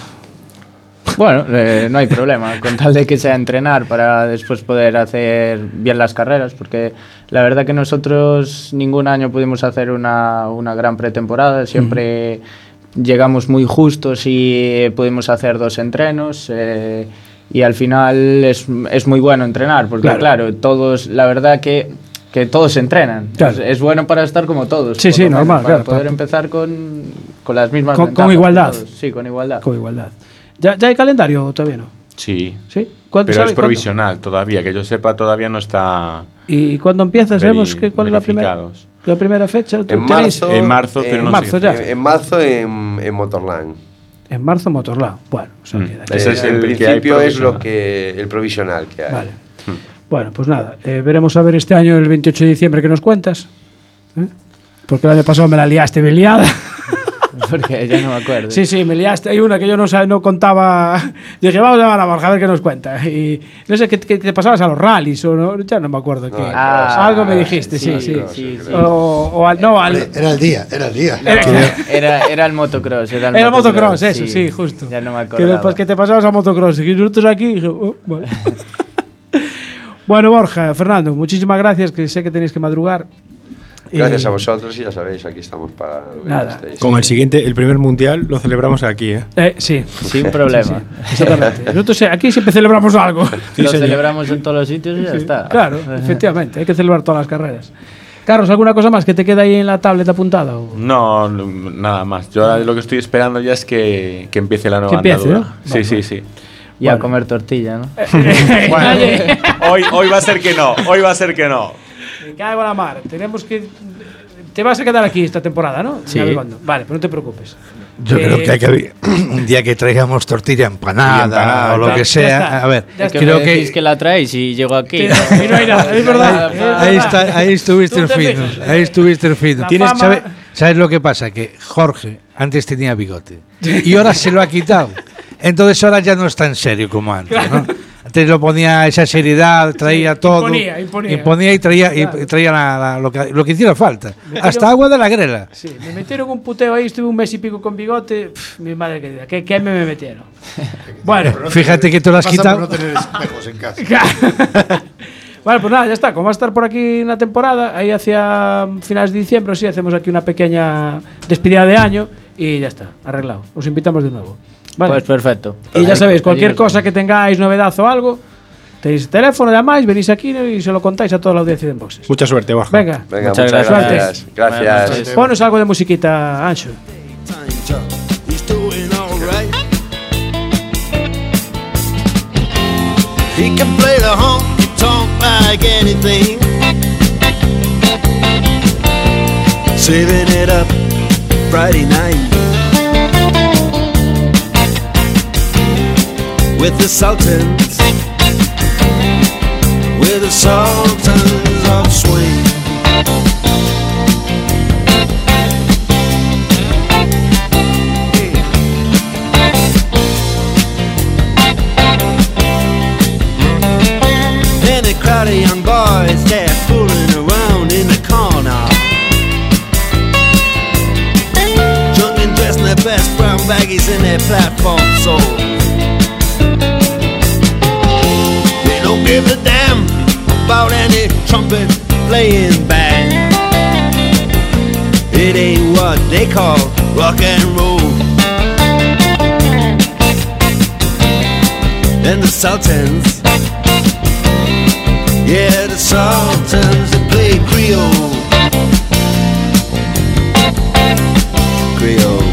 Bueno, eh, no hay problema, con tal de que sea entrenar para después poder hacer bien las carreras, porque la verdad que nosotros ningún año pudimos hacer una, una gran pretemporada, siempre uh-huh. llegamos muy justos y pudimos hacer dos entrenos. Eh, Y al final es, es muy bueno entrenar, porque claro, claro todos, la verdad que, que todos entrenan. Claro. Es, es bueno para estar como todos. Sí, sí, normal. Para claro, poder para empezar con, con las mismas con, ventajas. Con igualdad. Sí, con igualdad. Con igualdad. ¿Ya, ya hay calendario o todavía no? Sí. ¿Sí? Pero es provisional ¿cuándo? Todavía, que yo sepa, todavía no está... ¿Y cuándo empieza? ¿Sabemos que, cuál es la primera, la primera fecha? En marzo, en marzo, pero en no marzo sé. ya. En, en marzo en, en Motorland. En marzo Motorland. Bueno, o sea, mm. que Ese es el, el principio es lo que el provisional que hay. Vale. Mm. Bueno, pues nada, eh, veremos a ver este año el veintiocho de diciembre que nos cuentas. ¿Eh? Porque el año pasado me la liaste, me liada. Porque ya no me acuerdo. Sí, sí, me liaste. Hay una que yo no, no contaba. Dije, vamos a llamar a Borja a ver qué nos cuenta. Y no sé, ¿qué, qué te pasabas a los rallies? O no, ya no me acuerdo. No, qué. Ah, algo me dijiste, sí, sí. sí, sí, sí. O, o al, no, al, era el día, era el día. Era, era, era el motocross. Era el era motocross, motocross, eso, sí, sí, justo. Ya no me acuerdo. Que después que te pasabas a motocross. Y nosotros aquí, dije, oh, vale. Bueno, Borja, Fernando, muchísimas gracias, que sé que tenéis que madrugar. Gracias a vosotros y ya sabéis, aquí estamos para lo que Nada. estéis. Con el siguiente, el primer mundial, lo celebramos aquí, ¿eh? eh sí. Sin problema. Sí, sí, exactamente. Nosotros aquí siempre celebramos algo. Sí, lo señor. Celebramos en todos los sitios y ya sí, está. Claro, efectivamente, hay que celebrar todas las carreras. Carlos, ¿alguna cosa más que te queda ahí en la tablet apuntada? O? No, nada más. Yo ahora lo que estoy esperando ya es que, que empiece la nueva que empiece, andadura. ¿no? Sí, bueno. sí, sí. Y bueno. A comer tortilla, ¿no? Bueno, hoy, hoy va a ser que no, hoy va a ser que no. Me cago en la mar. Tenemos que... Te vas a quedar aquí esta temporada, ¿no? Sí. Vale, pero no te preocupes. Yo eh, creo que hay que un día que traigamos tortilla empanada, empanada o lo que sea. Está, a ver, es que creo me que que la traéis y llego aquí. Y no hay nada, es verdad. Ahí, está, ahí estuviste fino. Ahí estuviste fino. Tienes, fama... ¿sabes, ¿Sabes lo que pasa? Que Jorge antes tenía bigote y ahora se lo ha quitado. Entonces ahora ya no es tan serio como antes, ¿no? Antes lo ponía esa seriedad, traía sí, todo. Imponía, imponía. Imponía y traía, claro. y traía la, la, lo, que, lo que hiciera falta. Metieron, hasta agua de la grela. Sí, me metieron un puteo ahí, estuve un mes y pico con bigote. Pff, mi madre querida, ¿qué, qué me, me metieron? Bueno, no fíjate que te lo has quitado. Por no tener espejos en casa. Vale, pues nada, ya está. Como va a estar por aquí una temporada, ahí hacia finales de diciembre, sí, hacemos aquí una pequeña despedida de año y ya está, arreglado. Os invitamos de nuevo. Vale. Pues perfecto. Y ya sabéis, cualquier cosa que tengáis, novedad o algo, tenéis teléfono, llamáis, venís aquí y se lo contáis a toda la audiencia de Inboxes. Mucha suerte, Borja. Venga, Venga muchas, muchas gracias. Gracias. gracias. gracias. Ponos algo de musiquita, Ancho. He can play the honky tonk like anything, saving it up Friday night with the Sultans sultans of swing. And a crowd of young boys, they're fooling around in the corner, drunk and dressed in their best brown baggies in their platform soles. They don't give a damn about any trumpet playing band. It ain't what they call rock and roll. And the Sultans, yeah, the Sultans, they play Creole. Creole.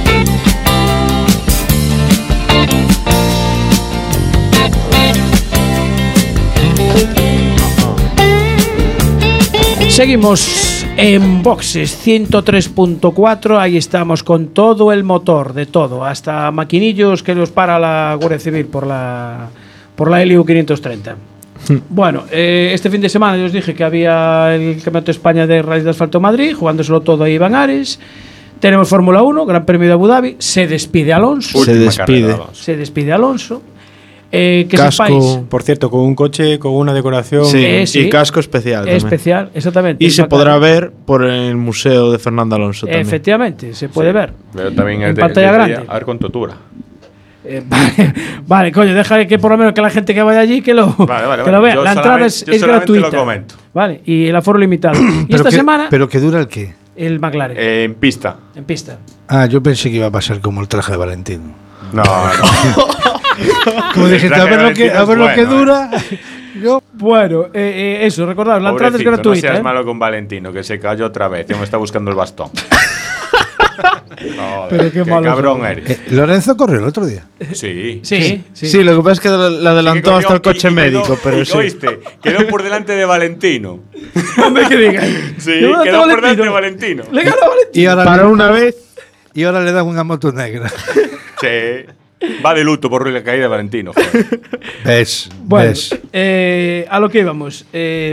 Seguimos en Boxes ciento tres punto cuatro, ahí estamos con todo el motor, de todo, hasta maquinillos que los para la Guardia Civil por la por la L U quinientos treinta. Bueno, eh, este fin de semana yo os dije que había el Campeonato de España de Rallys de Asfalto Madrid, jugándoselo todo ahí Iván Ares. Tenemos Fórmula uno, Gran Premio de Abu Dhabi, se despide Alonso. Se despide. Se despide Alonso. Eh, que casco, sepáis, por cierto, con un coche con una decoración Sí, Eh, sí. y casco especial. también. especial, exactamente. Y se Bacán. podrá ver por el Museo de Fernando Alonso también. Efectivamente, se puede Sí. ver. Pero también En es de, pantalla de grande. día, a ver con totura. Eh, vale, vale, coño, deja que por lo menos que la gente que vaya allí que lo, Vale, vale, que lo vale. vea. Yo La entrada es, solamente- yo es solamente lo gratuita. comento. Vale, y el aforo limitado. y Pero esta que- semana ¿Pero que dura el qué? el McLaren Eh, en pista. en pista. Ah, yo pensé que iba a pasar como el traje de Valentino. No, no. Como dijiste, a ver lo que, a ver lo que Bueno, dura. Yo, Bueno, eh, eh, eso, recordad, la entrada es Pobrecito, gratuita. No seas ¿eh? malo con Valentino, que se cayó otra vez. Ya me está buscando el bastón. Joder, Pero qué malo cabrón son. eres. eh, Lorenzo corrió el otro día. Sí. Sí, sí. Sí, lo que pasa es que la, la adelantó Que hasta el corrió coche y- y médico, quedó- pero y, sí. ¿oíste? Quedó por delante de Valentino. Hombre, que diga. Sí, Yo, quedó por Valentino. delante de Valentino. Le ganó a Valentino. Y ahora, Para le, una vez. y ahora le dan una moto negra. Sí. Va de luto por la caída de Valentino. Joder. ¿Ves? Bueno, ¿Ves? eh, a lo que íbamos. Eh,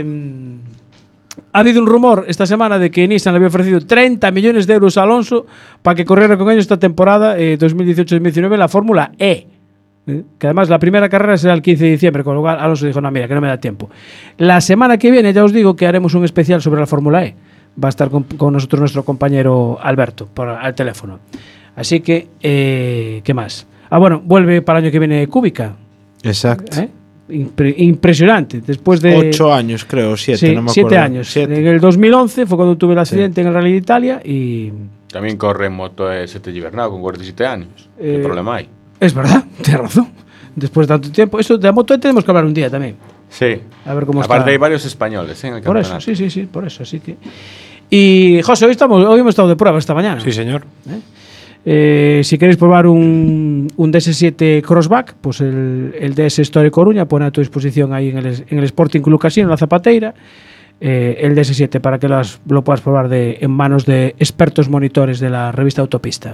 ha habido un rumor esta semana de que Nissan le había ofrecido treinta millones de euros a Alonso para que corriera con ellos esta temporada eh, dos mil dieciocho dos mil diecinueve en la Fórmula E. Eh, Que además la primera carrera será el quince de diciembre, con lo cual Alonso dijo, no, mira, que no me da tiempo. La semana que viene ya os digo que haremos un especial sobre la Fórmula E. Va a estar con, con nosotros nuestro compañero Alberto por, al teléfono. Así que, eh, ¿qué más? Ah, bueno, vuelve para el año que viene Kubica. Exacto. ¿eh? Impre- impresionante. Después de Ocho años, creo, siete, sí, no me siete acuerdo. años. Siete. En el dos mil once fue cuando tuve el accidente en el Rally de Italia y También corre en moto de Sete Gibernau con cuarenta y siete años. Eh, ¿Qué problema hay? es verdad, tienes razón. Después de tanto tiempo, eso de la moto tenemos que hablar un día también. Sí. A ver cómo Aparte está. hay varios españoles ¿eh? en el Por campeonato. eso, sí, sí, sí, por eso, así que. Y José, hoy estamos, hoy hemos estado de prueba esta mañana. Sí, señor. Eh, si queréis probar un, un D S siete Crossback, pues el, el D S Store Coruña pone a tu disposición ahí en el, en el Sporting Club Casino, en la Zapateira, eh, el D S siete para que las, lo puedas probar de, en manos de expertos monitores de la revista Autopista.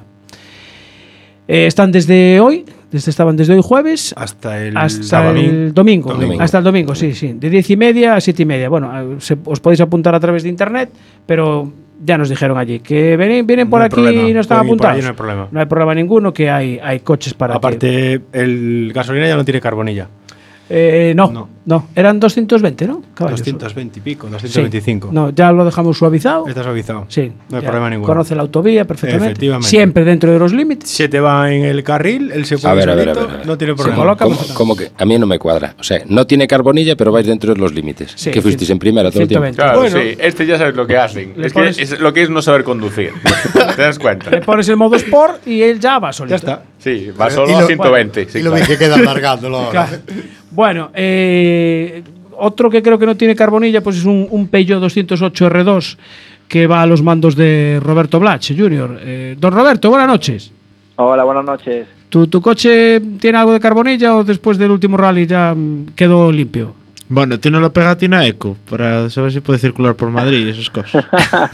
Eh, están desde hoy, desde, estaban desde hoy jueves Hasta el hasta sábado. el domingo, Domingo. hasta el domingo, sí, sí, de diez y media a siete y media. Bueno, eh, se- os podéis apuntar a través de internet, pero ya nos dijeron allí que vienen, vienen por No hay aquí problema, y no están pueden ir por apuntados. allí, no hay problema. No hay problema ninguno, que hay, hay coches para que- Aparte, el gasolina ya no tiene carbonilla. Eh, no, No. no, eran doscientos veinte, ¿no? Caballos. doscientos veinte y pico, Sí. doscientos veinticinco. No, ya lo dejamos suavizado. Está suavizado. Sí, No hay ya problema ninguno. Conoce la autovía perfectamente. Efectivamente. Siempre dentro de los límites. Siete va en el carril, él se A pone ver, a ver, a solito, ver, a ver. no tiene Sí, problema. coloca- ¿Cómo, cómo que? A mí no me cuadra. O sea, no tiene carbonilla, pero vais dentro de los límites. Sí, que fuisteis cien- en primera todo el tiempo. ciento veinte. Claro, Bueno. sí. Este ya sabes lo que hacen. Le Es pones- que es lo que es no saber conducir. ¿Te das cuenta? Le pones el modo Sport y él ya va solito. Ya está. Sí, va solo Y lo- a ciento veinte. sí, y lo claro. bien que queda alargándolo ahora. Claro. Bueno, eh, otro que creo que no tiene carbonilla pues es un, un Peugeot doscientos ocho R dos que va a los mandos de Roberto Blach junior Eh, don Roberto, buenas noches. Hola, buenas noches. ¿Tu, ¿Tu coche tiene algo de carbonilla o después del último rally ya mm, quedó limpio? Bueno, tiene la pegatina eco para saber si puede circular por Madrid y esas cosas.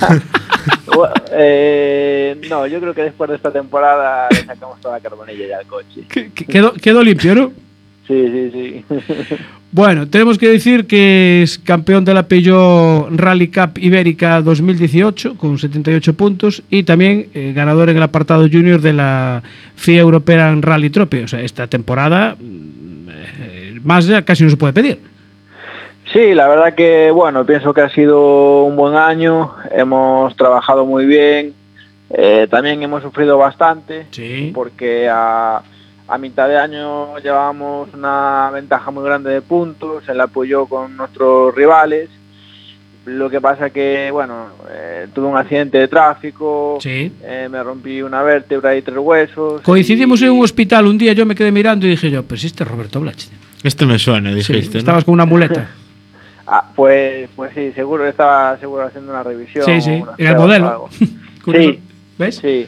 Bu- eh, no, yo creo que después de esta temporada le sacamos toda la carbonilla ya al coche. Que- Quedó, quedó limpio, ¿no? Sí, sí, sí. Bueno, tenemos que decir que es campeón de la Peugeot Rally Cup Ibérica dos mil dieciocho con setenta y ocho puntos y también eh, ganador en el apartado junior de la F I A European Rally Trophy. O sea, esta temporada eh, más ya casi no se puede pedir. Sí, la verdad que, bueno, pienso que ha sido un buen año, hemos trabajado muy bien, eh, también hemos sufrido bastante, sí. porque a... A mitad de año llevábamos una ventaja muy grande de puntos, se la apoyó con nuestros rivales. Lo que pasa que, bueno, eh, tuve un accidente de tráfico, sí. eh, me rompí una vértebra y tres huesos. Coincidimos y... en un hospital un día, yo me quedé mirando y dije yo, pues este es Roberto Blach. Este me suena, dijiste, sí, ¿no? Estabas con una muleta. ah, pues, pues sí, seguro, estaba seguro haciendo una revisión. Sí, sí, en el modelo. Sí, ¿ves? Sí.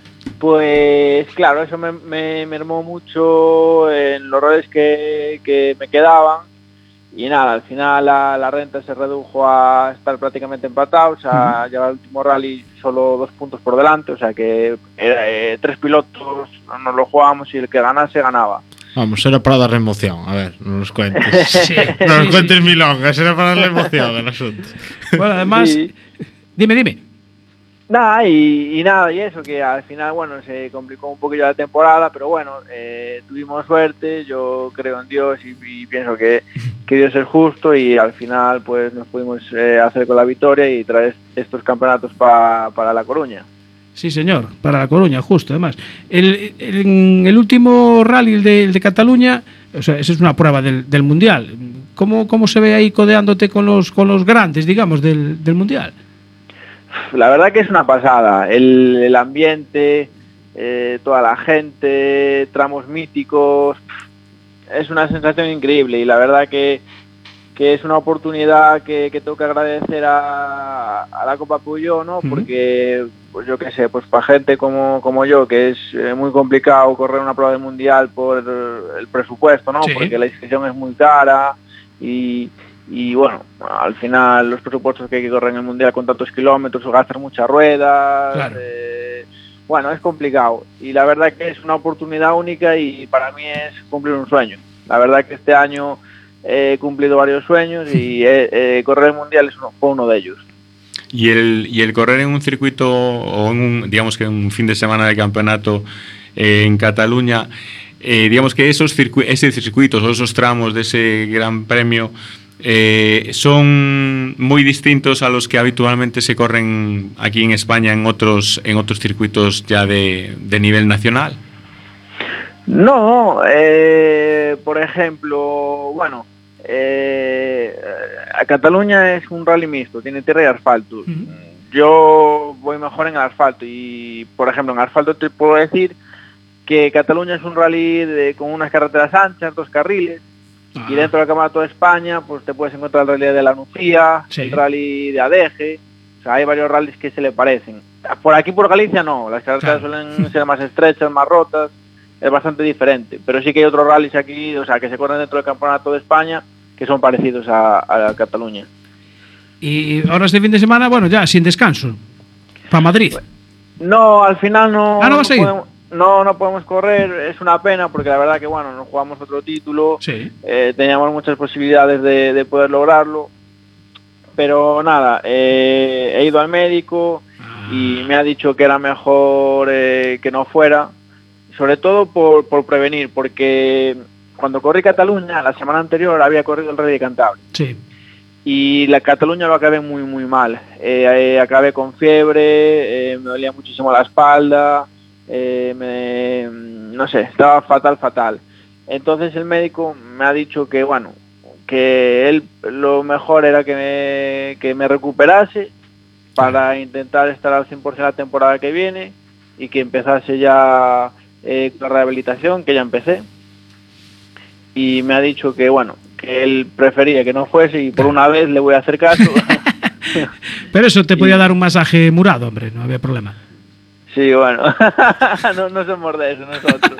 Pues claro, eso me, me mermó mucho en los roles que, que me quedaban y nada, al final la, la renta se redujo a estar prácticamente empatados, a uh-huh. llevar el último rally solo dos puntos por delante, o sea que era, eh, tres pilotos nos lo jugábamos y el que ganase ganaba. Vamos, era para darle emoción, a ver, no nos cuentes. sí, no nos cuentes sí. milongas, era para darle emoción al asunto. Bueno, además, sí. dime, dime. Nada, y, y nada, y eso, que al final, bueno, se complicó un poquillo la temporada, pero bueno, eh, tuvimos suerte, yo creo en Dios y, y pienso que, que Dios es justo y al final pues nos pudimos eh, hacer con la victoria y traer estos campeonatos pa, para La Coruña. Sí, señor, para La Coruña, justo, además. El, el, el último rally, el de, el de Cataluña, o sea, esa es una prueba del, del Mundial. ¿Cómo, ¿Cómo se ve ahí codeándote con los, con los grandes, digamos, del, del Mundial? La verdad que es una pasada, el, el ambiente, eh, toda la gente, tramos míticos, es una sensación increíble y la verdad que, que es una oportunidad que, que tengo que agradecer a, a la Copa Peugeot, ¿no? Porque, pues yo qué sé, pues para gente como, como yo, que es eh, muy complicado correr una prueba de mundial por el, el presupuesto, ¿no? Sí. Porque la inscripción es muy cara y... Y bueno, al final los presupuestos que hay que correr en el Mundial con tantos kilómetros, gastar muchas ruedas, claro. eh, bueno, es complicado. Y la verdad que es una oportunidad única y para mí es cumplir un sueño. La verdad que este año he cumplido varios sueños y eh, eh, correr el Mundial es uno, fue uno de ellos. Y el, y el correr en un circuito o en un, digamos que en un fin de semana de campeonato eh, en Cataluña, eh, digamos que esos, circu- esos circuitos o esos tramos de ese gran premio Eh, son muy distintos a los que habitualmente se corren aquí en España en otros en otros circuitos ya de, de nivel nacional. No, eh, por ejemplo, bueno, eh, a Cataluña es un rally mixto, tiene tierra y asfalto. Uh-huh. Yo voy mejor en el asfalto y, por ejemplo, en asfalto te puedo decir que Cataluña es un rally de, con unas carreteras anchas, dos carriles. Ah. Y dentro del Campeonato de España, pues te puedes encontrar el rally de la Nucía, sí. el rally de Adeje, o sea, hay varios rallies que se le parecen. Por aquí, por Galicia, no, las carreteras claro. suelen ser más estrechas, más rotas, es bastante diferente, pero sí que hay otros rallies aquí, o sea, que se corren dentro del Campeonato de España, que son parecidos a, a Cataluña. Y ahora este fin de semana, bueno, ya, sin descanso, para Madrid. No, al final no... Ah, ¿no vas no a ir? Podemos... No, no podemos correr, es una pena porque la verdad que bueno, nos jugamos otro título, sí. eh, teníamos muchas posibilidades de, de poder lograrlo, pero nada, eh, he ido al médico ah. y me ha dicho que era mejor eh, que no fuera, sobre todo por, por prevenir, porque cuando corrí Cataluña, la semana anterior había corrido el Rally de Cantabria. Sí. Y la Cataluña lo acabé muy muy mal, eh, eh, acabé con fiebre, eh, me dolía muchísimo la espalda, Eh, me, no sé, estaba fatal, fatal. Entonces el médico me ha dicho que, bueno, que él lo mejor era que me, que me recuperase para intentar estar al cien por ciento la temporada que viene y que empezase ya eh, la rehabilitación, que ya empecé. Y me ha dicho que, bueno, que él prefería que no fuese y por una vez le voy a hacer caso. Pero eso te podía y... dar un masaje murado, hombre, no había problema. Sí, bueno, no, no somos de eso nosotros.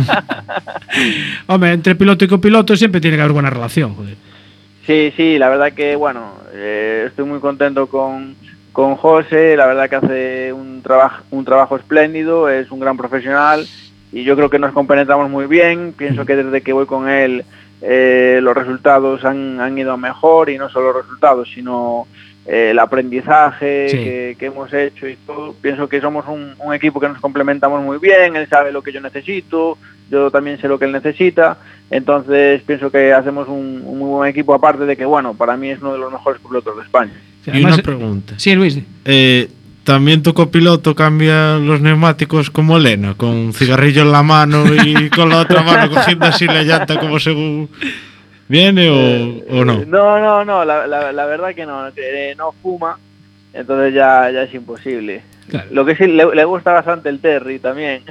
Hombre, entre piloto y copiloto siempre tiene que haber buena relación, joder. Sí, sí, la verdad que, bueno, eh, estoy muy contento con, con José, la verdad que hace un, traba- un trabajo espléndido, es un gran profesional y yo creo que nos compenetramos muy bien, pienso que desde que voy con él eh, los resultados han, han ido mejor, y no solo los resultados, sino eh, el aprendizaje sí. que, que hemos hecho y todo. Pienso que somos un, un equipo que nos complementamos muy bien, él sabe lo que yo necesito, yo también sé lo que él necesita, entonces pienso que hacemos un, un muy buen equipo, aparte de que, bueno, para mí es uno de los mejores pilotos de España. Y además, una pregunta. Sí, Luis. Eh, ¿También tu copiloto cambia los neumáticos como Lena, con un cigarrillo en la mano y con la otra mano cogiendo así la llanta como según viene o, eh, o no? No, no, no, la, la, la verdad que no, que no fuma, entonces ya, ya es imposible. Claro. Lo que sí, le, le gusta bastante el Terry también.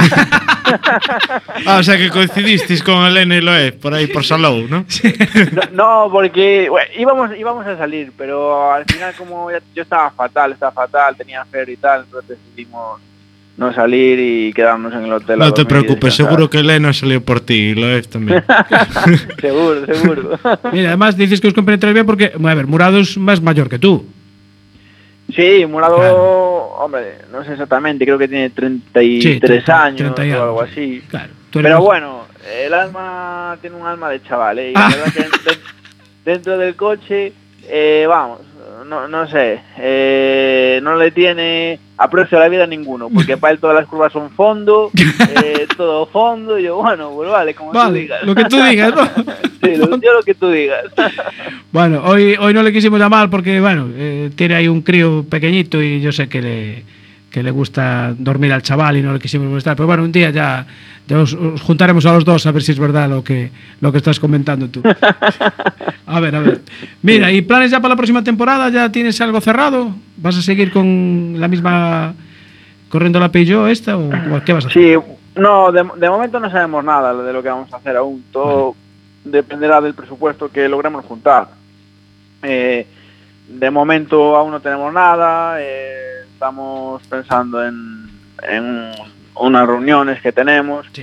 Ah, o sea que coincidisteis con Elena y Loé por ahí por Salou, ¿no? No, no, porque bueno, íbamos íbamos a salir, pero al final como ya, yo estaba fatal, estaba fatal, tenía febre y tal, entonces decidimos no salir y quedarnos en el hotel. No te preocupes, seguro que Elena salió por ti y Loé también. Seguro, seguro. Mira, además dices que os compenetráis bien porque, a ver, Murado es más mayor que tú. Sí, Murado, claro. Hombre, no sé exactamente, creo que tiene treinta y tres sí, treinta, años treinta o algo así. Claro, pero más... bueno, el alma tiene un alma de chaval, ¿eh? Y ah. la verdad que de, dentro del coche, eh, vamos, no, no sé, eh, no le tiene aprecio a la vida a ninguno, porque para él todas las curvas son fondo, eh, todo fondo, y yo, bueno, pues vale, como vale, tú digas. Lo que tú digas, ¿no? Sí, lo, yo lo que tú digas. Bueno, hoy, hoy no le quisimos llamar porque, bueno, eh, tiene ahí un crío pequeñito y yo sé que le, que le gusta dormir al chaval y no le quisimos molestar, pero bueno, un día ya, ya os, os juntaremos a los dos a ver si es verdad lo que, lo que estás comentando tú. A ver, a ver. Mira, ¿y planes ya para la próxima temporada? ¿Ya tienes algo cerrado? ¿Vas a seguir con la misma, corriendo la Peugeot esta o qué vas a hacer? Sí, no, de, de momento no sabemos nada de lo que vamos a hacer aún. Todo vale. dependerá del presupuesto que logremos juntar. Eh, de momento aún no tenemos nada, eh, estamos pensando en, en unas reuniones que tenemos. Sí.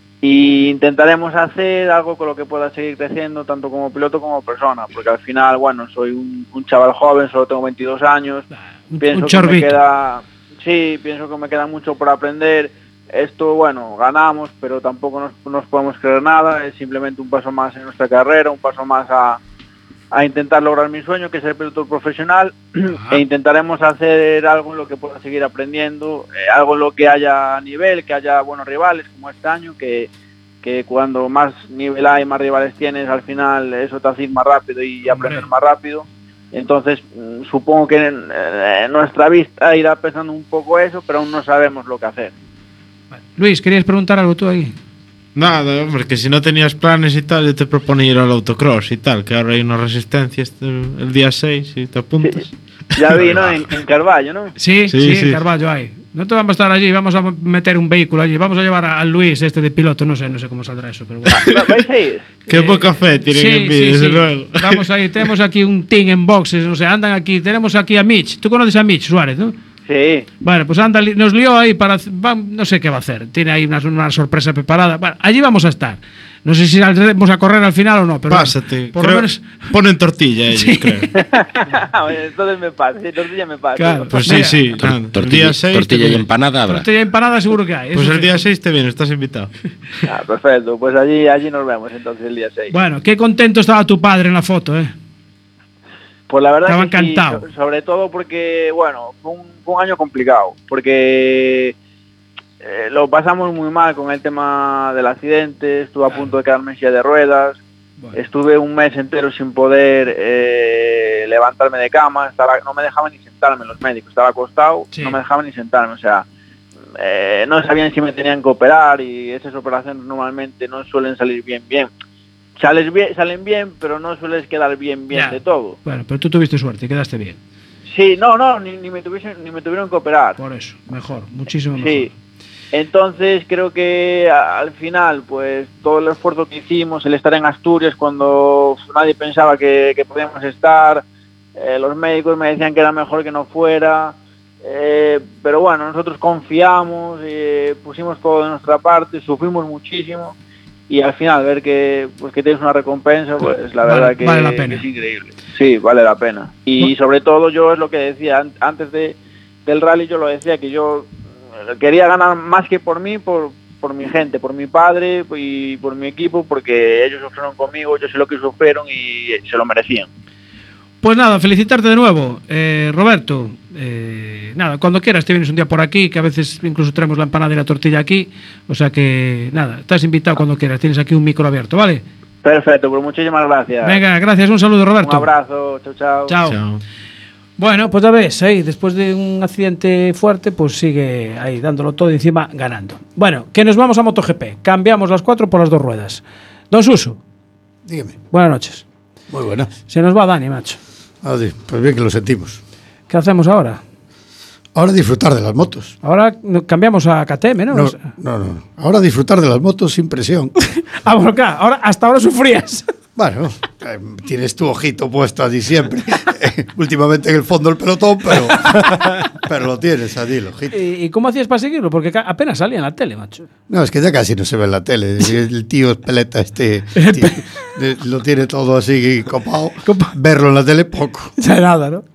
Y intentaremos hacer algo con lo que pueda seguir creciendo tanto como piloto como persona, porque al final, bueno, soy un, un chaval joven, solo tengo veintidós años, un, pienso un que me queda, sí, pienso que me queda mucho por aprender. Esto, bueno, ganamos, pero tampoco nos, nos podemos creer nada, es simplemente un paso más en nuestra carrera, un paso más a, a intentar lograr mi sueño, que es ser piloto profesional, e intentaremos hacer algo en lo que pueda seguir aprendiendo, eh, algo en lo que haya nivel, que haya buenos rivales, como este año, que, que cuando más nivel hay, más rivales tienes, al final eso te hace ir más rápido y aprender más rápido. Entonces, supongo que en, en nuestra vista irá pensando un poco eso, pero aún no sabemos lo que hacer. Luis, ¿querías preguntar algo tú ahí? Nada, hombre, que si no tenías planes y tal, yo te proponía ir al autocross y tal, que ahora hay una resistencia este, el día seis y te apuntas. Sí, ya vi, ¿no? En, en Carballo, ¿no? Sí, sí, sí, sí, en Carballo hay. No te vamos a estar allí, vamos a meter un vehículo allí, vamos a llevar a, a Luis este de piloto, no sé, no sé cómo saldrá eso, pero bueno. ¿Vais a ir? Qué poca fe tienen sí, en mí, sí, desde sí. luego. Vamos a ir, tenemos aquí un team en boxes, no sé, andan aquí, tenemos aquí a Mitch, tú conoces a Mitch Suárez, ¿no? Sí. Bueno, pues anda, nos lió ahí para... Va, no sé qué va a hacer. Tiene ahí una, una sorpresa preparada. Bueno, allí vamos a estar. No sé si saldremos a correr al final o no, pero... Pásate. Bueno, por creo, lo menos... Ponen tortilla ellos, sí. creo. Entonces me pasa. Sí, tortilla me pasa. Claro, pues sí, sí. Tor Claro. Tortilla, seis, tortilla y empanada habrá. Tortilla y empanada seguro que hay. Pues eso el sí. día seis te vienes, estás invitado. Ah, perfecto. Pues allí, allí nos vemos entonces el día seis. Bueno, qué contento estaba tu padre en la foto, ¿eh? Pues la verdad estaba que encantado. Sí, sobre todo porque, bueno, fue un, fue un año complicado, porque eh, lo pasamos muy mal con el tema del accidente, estuve a punto de quedarme en silla de ruedas, bueno. Estuve un mes entero sin poder eh, levantarme de cama, estaba, no me dejaban ni sentarme los médicos, estaba acostado, sí. No me dejaban ni sentarme, o sea, eh, no sabían si me tenían que operar y esas operaciones normalmente no suelen salir bien, bien. Sales bien, salen bien, pero no sueles quedar bien, bien ya. De todo. Bueno, pero tú tuviste suerte, quedaste bien. Sí, no, no, ni, ni, me tuviesen, ni me tuvieron que operar. Por eso, mejor, muchísimo mejor. Sí, entonces creo que a, al final, pues todo el esfuerzo que hicimos, el estar en Asturias cuando nadie pensaba que, que podíamos estar, eh, los médicos me decían que era mejor que no fuera, eh, pero bueno, nosotros confiamos, eh, pusimos todo de nuestra parte, sufrimos muchísimo. Y al final ver que pues que tienes una recompensa, pues la verdad vale, que, vale la pena. que es increíble. Sí, vale la pena. Y sobre todo yo es lo que decía antes de, del rally, yo lo decía que yo quería ganar más que por mí, por, por mi gente, por mi padre y por mi equipo, porque ellos sufrieron conmigo, yo sé lo que sufrieron y se lo merecían. Pues nada, felicitarte de nuevo, eh, Roberto. Eh, nada, cuando quieras te vienes un día por aquí, que a veces incluso traemos la empanada y la tortilla aquí. O sea que, nada, estás invitado cuando quieras. Tienes aquí un micro abierto, ¿vale? Perfecto, pues muchísimas gracias. Venga, gracias, un saludo, Roberto. Un abrazo, chao, chao. Chao. Chao. Bueno, pues ya ves, ahí, después de un accidente fuerte, pues sigue ahí dándolo todo y encima ganando. Bueno, que nos vamos a MotoGP. Cambiamos las cuatro por las dos ruedas. Don Suso. Dígame. Buenas noches. Muy buenas. Se nos va Dani, macho. Adi, pues bien que lo sentimos. ¿Qué hacemos ahora? Ahora disfrutar de las motos. Ahora cambiamos a K T M, ¿no? No, no, no. Ahora disfrutar de las motos sin presión. Ah, bueno, claro, ahora, hasta ahora sufrías. Bueno, eh, tienes tu ojito puesto allí siempre. Eh, últimamente en el fondo del pelotón, pero, pero lo tienes allí, el ojito. ¿Y, ¿Y cómo hacías para seguirlo? Porque apenas salía en la tele, macho. No, es que ya casi no se ve en la tele. El tío Espeleta este tío, de, lo tiene todo así copado. Verlo en la tele, poco. Ya nada, ¿no?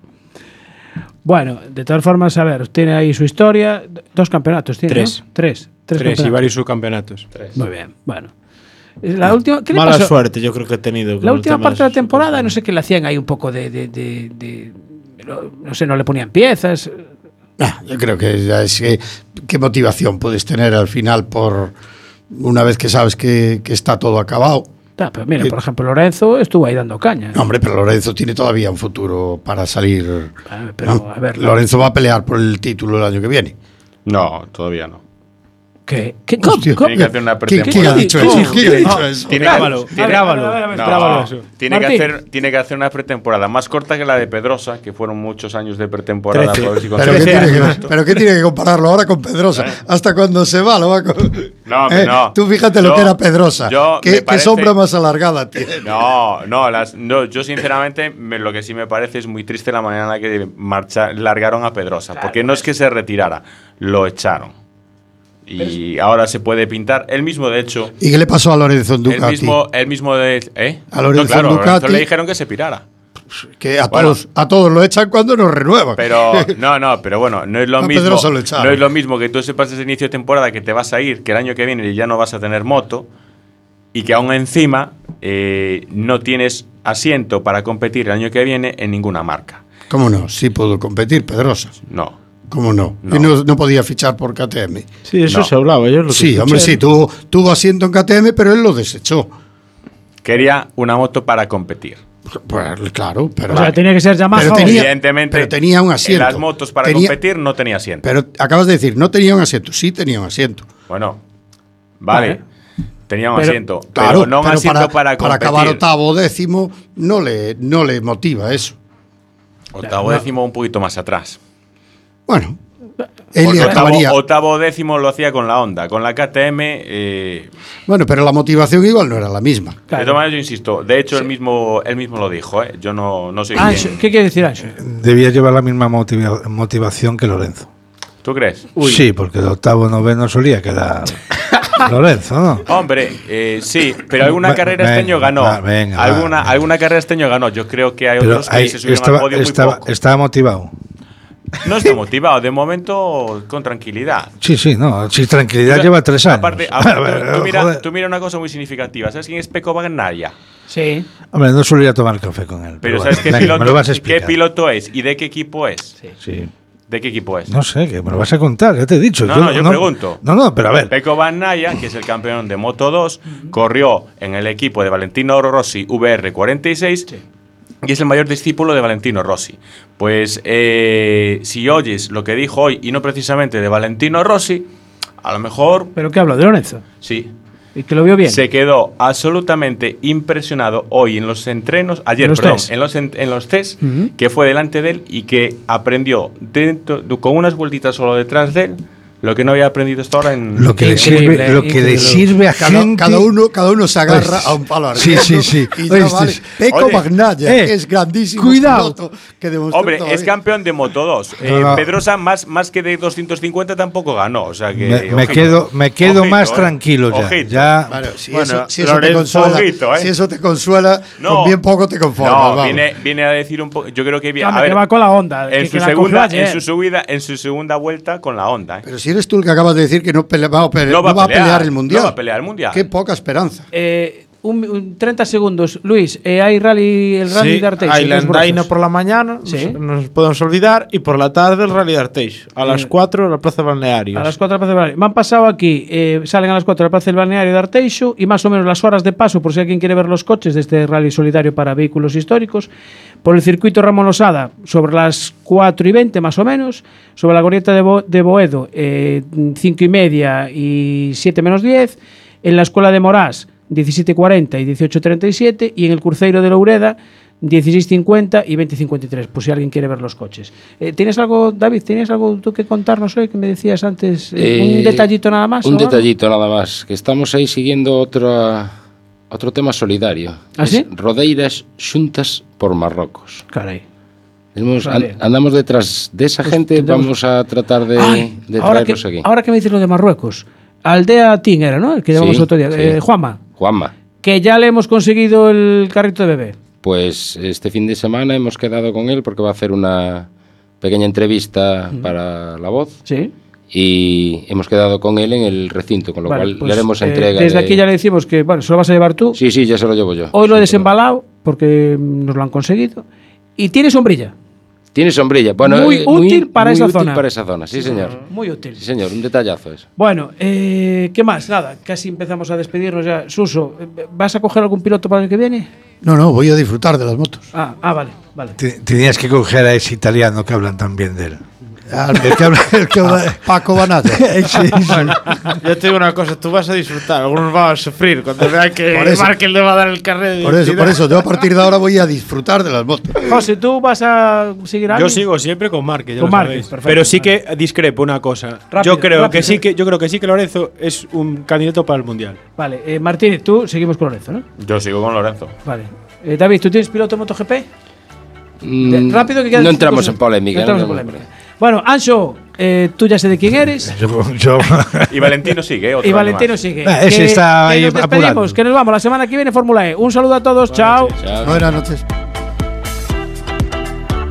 Bueno, de todas formas, a ver, tiene ahí su historia. Dos campeonatos tiene, Tres. ¿no? Tres. Tres, Tres y varios subcampeonatos. Tres. Muy bien, bueno. La última, ¿qué le Mala pasó? suerte, yo creo que he tenido. con La el última tema parte de la esos temporada, no sé qué le hacían ahí un poco de. de, de, de- no, no sé, no le ponían piezas. Ah, yo creo que ya es que qué motivación puedes tener al final por una vez que sabes que, que está todo acabado. Ah, pero mira, por ejemplo, Lorenzo estuvo ahí dando caña. No, hombre, pero Lorenzo tiene todavía un futuro para salir. Ah, pero, ¿no? a ver, Lorenzo va a pelear por el título el año que viene. No, todavía no. ¿Qué? ¿Qué? ¿Cómo? Hostia. ¿Cómo? Tiene que hacer una ¿Quién- pretemporada. quién ha dicho eso? ¿Cómo? ¿Quién ha dicho No, eso? Tiene, Grábalo, tiene- grábalo, no, grábalo, grábalo eso. Tiene que, Martín. hacer, tiene que hacer una pretemporada más corta que la de Pedrosa, que fueron muchos años de pretemporada. Trece. para ver si Pero, ¿qué consigue tiene el que, puesto. pero ¿qué tiene que compararlo ahora con Pedrosa? Hasta cuando se va, lo va con. No, hombre, Eh, no. Tú fíjate lo Yo- que era Pedrosa. yo ¿Qué, me qué parece- sombra más alargada tiene? No, no, las, no, yo sinceramente me- lo que sí me parece es muy triste la manera en la que marcha, largaron a Pedrosa, porque no es que se retirara, lo echaron. Y ahora se puede pintar. Él mismo, de hecho. ¿Y qué le pasó a Lorenzo en El Ducati? mismo, el mismo de. ¿Eh? A Lorenzo no, claro, en a Lorenzo Ducati. le dijeron que se pirara. Que a Bueno. todos, a todos lo echan cuando nos renuevan. Pero, no, no, pero bueno, no es lo A mismo. Pedrosa lo echaron. No es lo mismo que tú sepas ese inicio de temporada que te vas a ir, que el año que viene ya no vas a tener moto, y que aún encima eh, no tienes asiento para competir el año que viene en ninguna marca. ¿Cómo no? Sí pudo competir, Pedrosa. No. ¿Cómo no? No. Y no, no podía fichar por K T M. Sí, eso No. se hablaba. Yo lo que Sí, escuché. hombre, sí, tuvo, tuvo asiento en K T M, pero él lo desechó. Quería una moto para competir. Pues claro, pero. O sea, tenía que ser Yamaha. Pero o- tenía- Evidentemente, pero tenía un asiento. en las motos para Tenía- competir no tenía asiento. Pero acabas de decir, no tenía un asiento. Sí tenía un asiento. Bueno, vale. Vale. Tenía un Pero- asiento. Claro, pero no un pero asiento para, para competir. acabar octavo o décimo no le, no le motiva eso. Octavo décimo un poquito más atrás. Bueno, él Porque octavo, acabaría. octavo décimo lo hacía con la Honda. Con la K T M. Eh, Bueno, pero la motivación igual no era la misma. De todas maneras, yo insisto. De hecho, él, mismo, él mismo lo dijo. ¿eh? Yo no, no soy. Ancho, quien- ¿qué quiere decir Ancho? Debía llevar la misma motiva- motivación que Lorenzo. ¿Tú crees? Sí, porque de octavo noveno solía quedar Lorenzo, ¿no? Hombre, eh, sí, pero alguna Ve- carrera este venga, año ganó. va, venga, va, alguna, venga. alguna carrera este año ganó. Yo creo que hay Pero otros que ahí se subieron estaba, al podio muy estaba, poco. estaba motivado. No está motivado, de momento con tranquilidad. Sí, sí, no. Si tranquilidad Pero, lleva tres años. Aparte, aparte, tú, tú mira, Joder. tú mira una cosa muy significativa. ¿Sabes quién es Pecco Bagnaia? Sí. Hombre, no solía tomar café con él. Pero bueno, ¿sabes qué, venga, piloto, me lo vas a qué explicar. piloto es y de qué equipo es? Sí. ¿De qué equipo es? No sé, que me lo vas a contar, ya te he dicho. No, no, yo pregunto. No, no, pero a ver. Pecco Bagnaia, que es el campeón de Moto dos, corrió en el equipo de Valentino Rossi V R cuarenta y seis y es el mayor discípulo de Valentino Rossi. Pues eh, si oyes lo que dijo hoy y no precisamente de Valentino Rossi, a lo mejor ¿Pero qué hablo? ¿De Lorenzo? sí. ¿Y que lo vio bien? Se quedó absolutamente impresionado hoy en los entrenos, ayer, En los perdón, test. en los, en, en los test, Ujú. que fue delante de él y que aprendió dentro, con unas vueltitas solo detrás de él lo que no había aprendido hasta ahora en Lo que le Increíble, sirve, lo que le increíble. sirve a Cada, gente. cada uno, cada uno se agarra Pues, a un palo sí, ardiendo sí, sí. Y ya Oíste, vale. Pecco oye, Bagnaia, eh, que es grandísimo cuidado. piloto, que demostró Hombre, todavía. es campeón de Moto dos. No, Eh, no. Pedrosa más, más que de doscientos cincuenta tampoco ganó. O sea que, Me, me ojito. quedo, me quedo Ojito, más eh. tranquilo ya. Ojito. Ya Bueno, si, Bueno, eso, si eso te Lorenzo, consuela, ojito, ¿eh? si eso te consuela, No. con bien poco te conformas. No, vamos. viene, viene a decir un poco. Yo creo que viene. Anda, A que ver, va con la Honda. en que, su, que la segunda, cogió ayer. en, su subida, en su segunda vuelta con la Honda. ¿eh? Pero si si eres tú el que acabas de decir que no, pelea, va, a pelear, no, va, no va a pelear, pelear el mundial. No va a pelear el mundial. Qué poca esperanza. Eh, un, un treinta segundos. Luis, eh, hay rally, el rally sí, de Arteixo. Hay la andaina por la mañana, sí. no nos podemos olvidar, y por la tarde el rally de Arteixo. A eh, las cuatro la Plaza de Balnearios. A las cuatro la Plaza de Balnearios. Me han pasado aquí, eh, salen a las cuatro la Plaza del Balneario de Arteixo y más o menos las horas de paso, por si alguien quiere ver los coches de este rally solidario para vehículos históricos, por el circuito Ramón Losada, sobre las cuatro y veinte más o menos, sobre la glorieta de, Bo de Boedo, eh, cinco y media y siete menos diez, en la Escuela de Morás, diecisiete cuarenta y dieciocho treinta y siete, y en el Cruceiro de Loureda, dieciséis cincuenta y veinte cincuenta y tres, por si alguien quiere ver los coches. Eh, ¿Tienes algo, David, tienes algo tú que contarnos hoy, que me decías antes? Eh, Eh, ¿Un detallito nada más? Un ¿o algo? detallito nada más, que estamos aí siguiendo otra, otro tema solidario. ¿Ah, sí? Rodeiras xuntas por Marrocos. Caray. Hemos, Vale. an, andamos detrás de esa Pues gente, tendremos... vamos a tratar de, Ay, de ahora traerlos que, aquí. Ahora que me dices lo de Marruecos, Aldea Tin era, ¿no? El que llevamos Sí, otro día. sí. Eh, Juanma. Juanma. Que ya le hemos conseguido el carrito de bebé. Pues este fin de semana hemos quedado con él porque va a hacer una pequeña entrevista Mm. para La Voz. Sí. Y hemos quedado con él en el recinto, con lo Vale, cual pues, le haremos eh, entrega. Desde de... aquí ya le decimos que, bueno, se lo vas a llevar tú. Sí, sí, ya se lo llevo yo. Hoy lo he desembalado porque nos lo han conseguido. Y tiene sombrilla. Tiene sombrilla. Bueno, muy eh, útil para muy esa útil zona. para esa zona, sí, señor. Muy útil. Sí, señor, un detallazo es. Bueno, eh, ¿qué más? Nada, casi empezamos a despedirnos ya. Suso, ¿vas a coger algún piloto para el que viene? No, no, voy a disfrutar de las motos. Ah, ah vale, vale. Te- Tenías que coger a ese italiano que hablan tan bien de él. Ah, el que habla, el que habla- Paco Banata. Sí, sí. Bueno, yo te digo una cosa, tú vas a disfrutar, algunos van a sufrir cuando vean que Por eso. Markel le va a dar el carnet de Por eso, identidad. por eso, yo a partir de ahora voy a disfrutar de las motos. José, ¿tú vas a seguir a Yo alguien? sigo siempre con Márquez, ya Con lo Márquez, sabéis. perfecto, Pero sí vale. que discrepo una cosa. Rápido, yo creo rápido, que sí ¿eh? que yo creo que sí que Lorenzo es un candidato para el mundial. Vale, eh, Martínez, tú seguimos con Lorenzo, ¿no? Yo sigo con Lorenzo. Vale. Eh, David, ¿tú tienes piloto MotoGP? Mm, De- rápido que quedan no cinco entramos cosas. en polémica. No entramos no, en no, polémica. Bueno, Ancho, eh, tú ya sé de quién eres. Yo- yo- Y Valentino sigue, otro Y año Valentino más. sigue. Ah, ese Que- está que ahí nos despedimos, apurando. que nos vamos. La semana que viene Fórmula E. Un saludo a todos, chao. Chao. Buenas noches.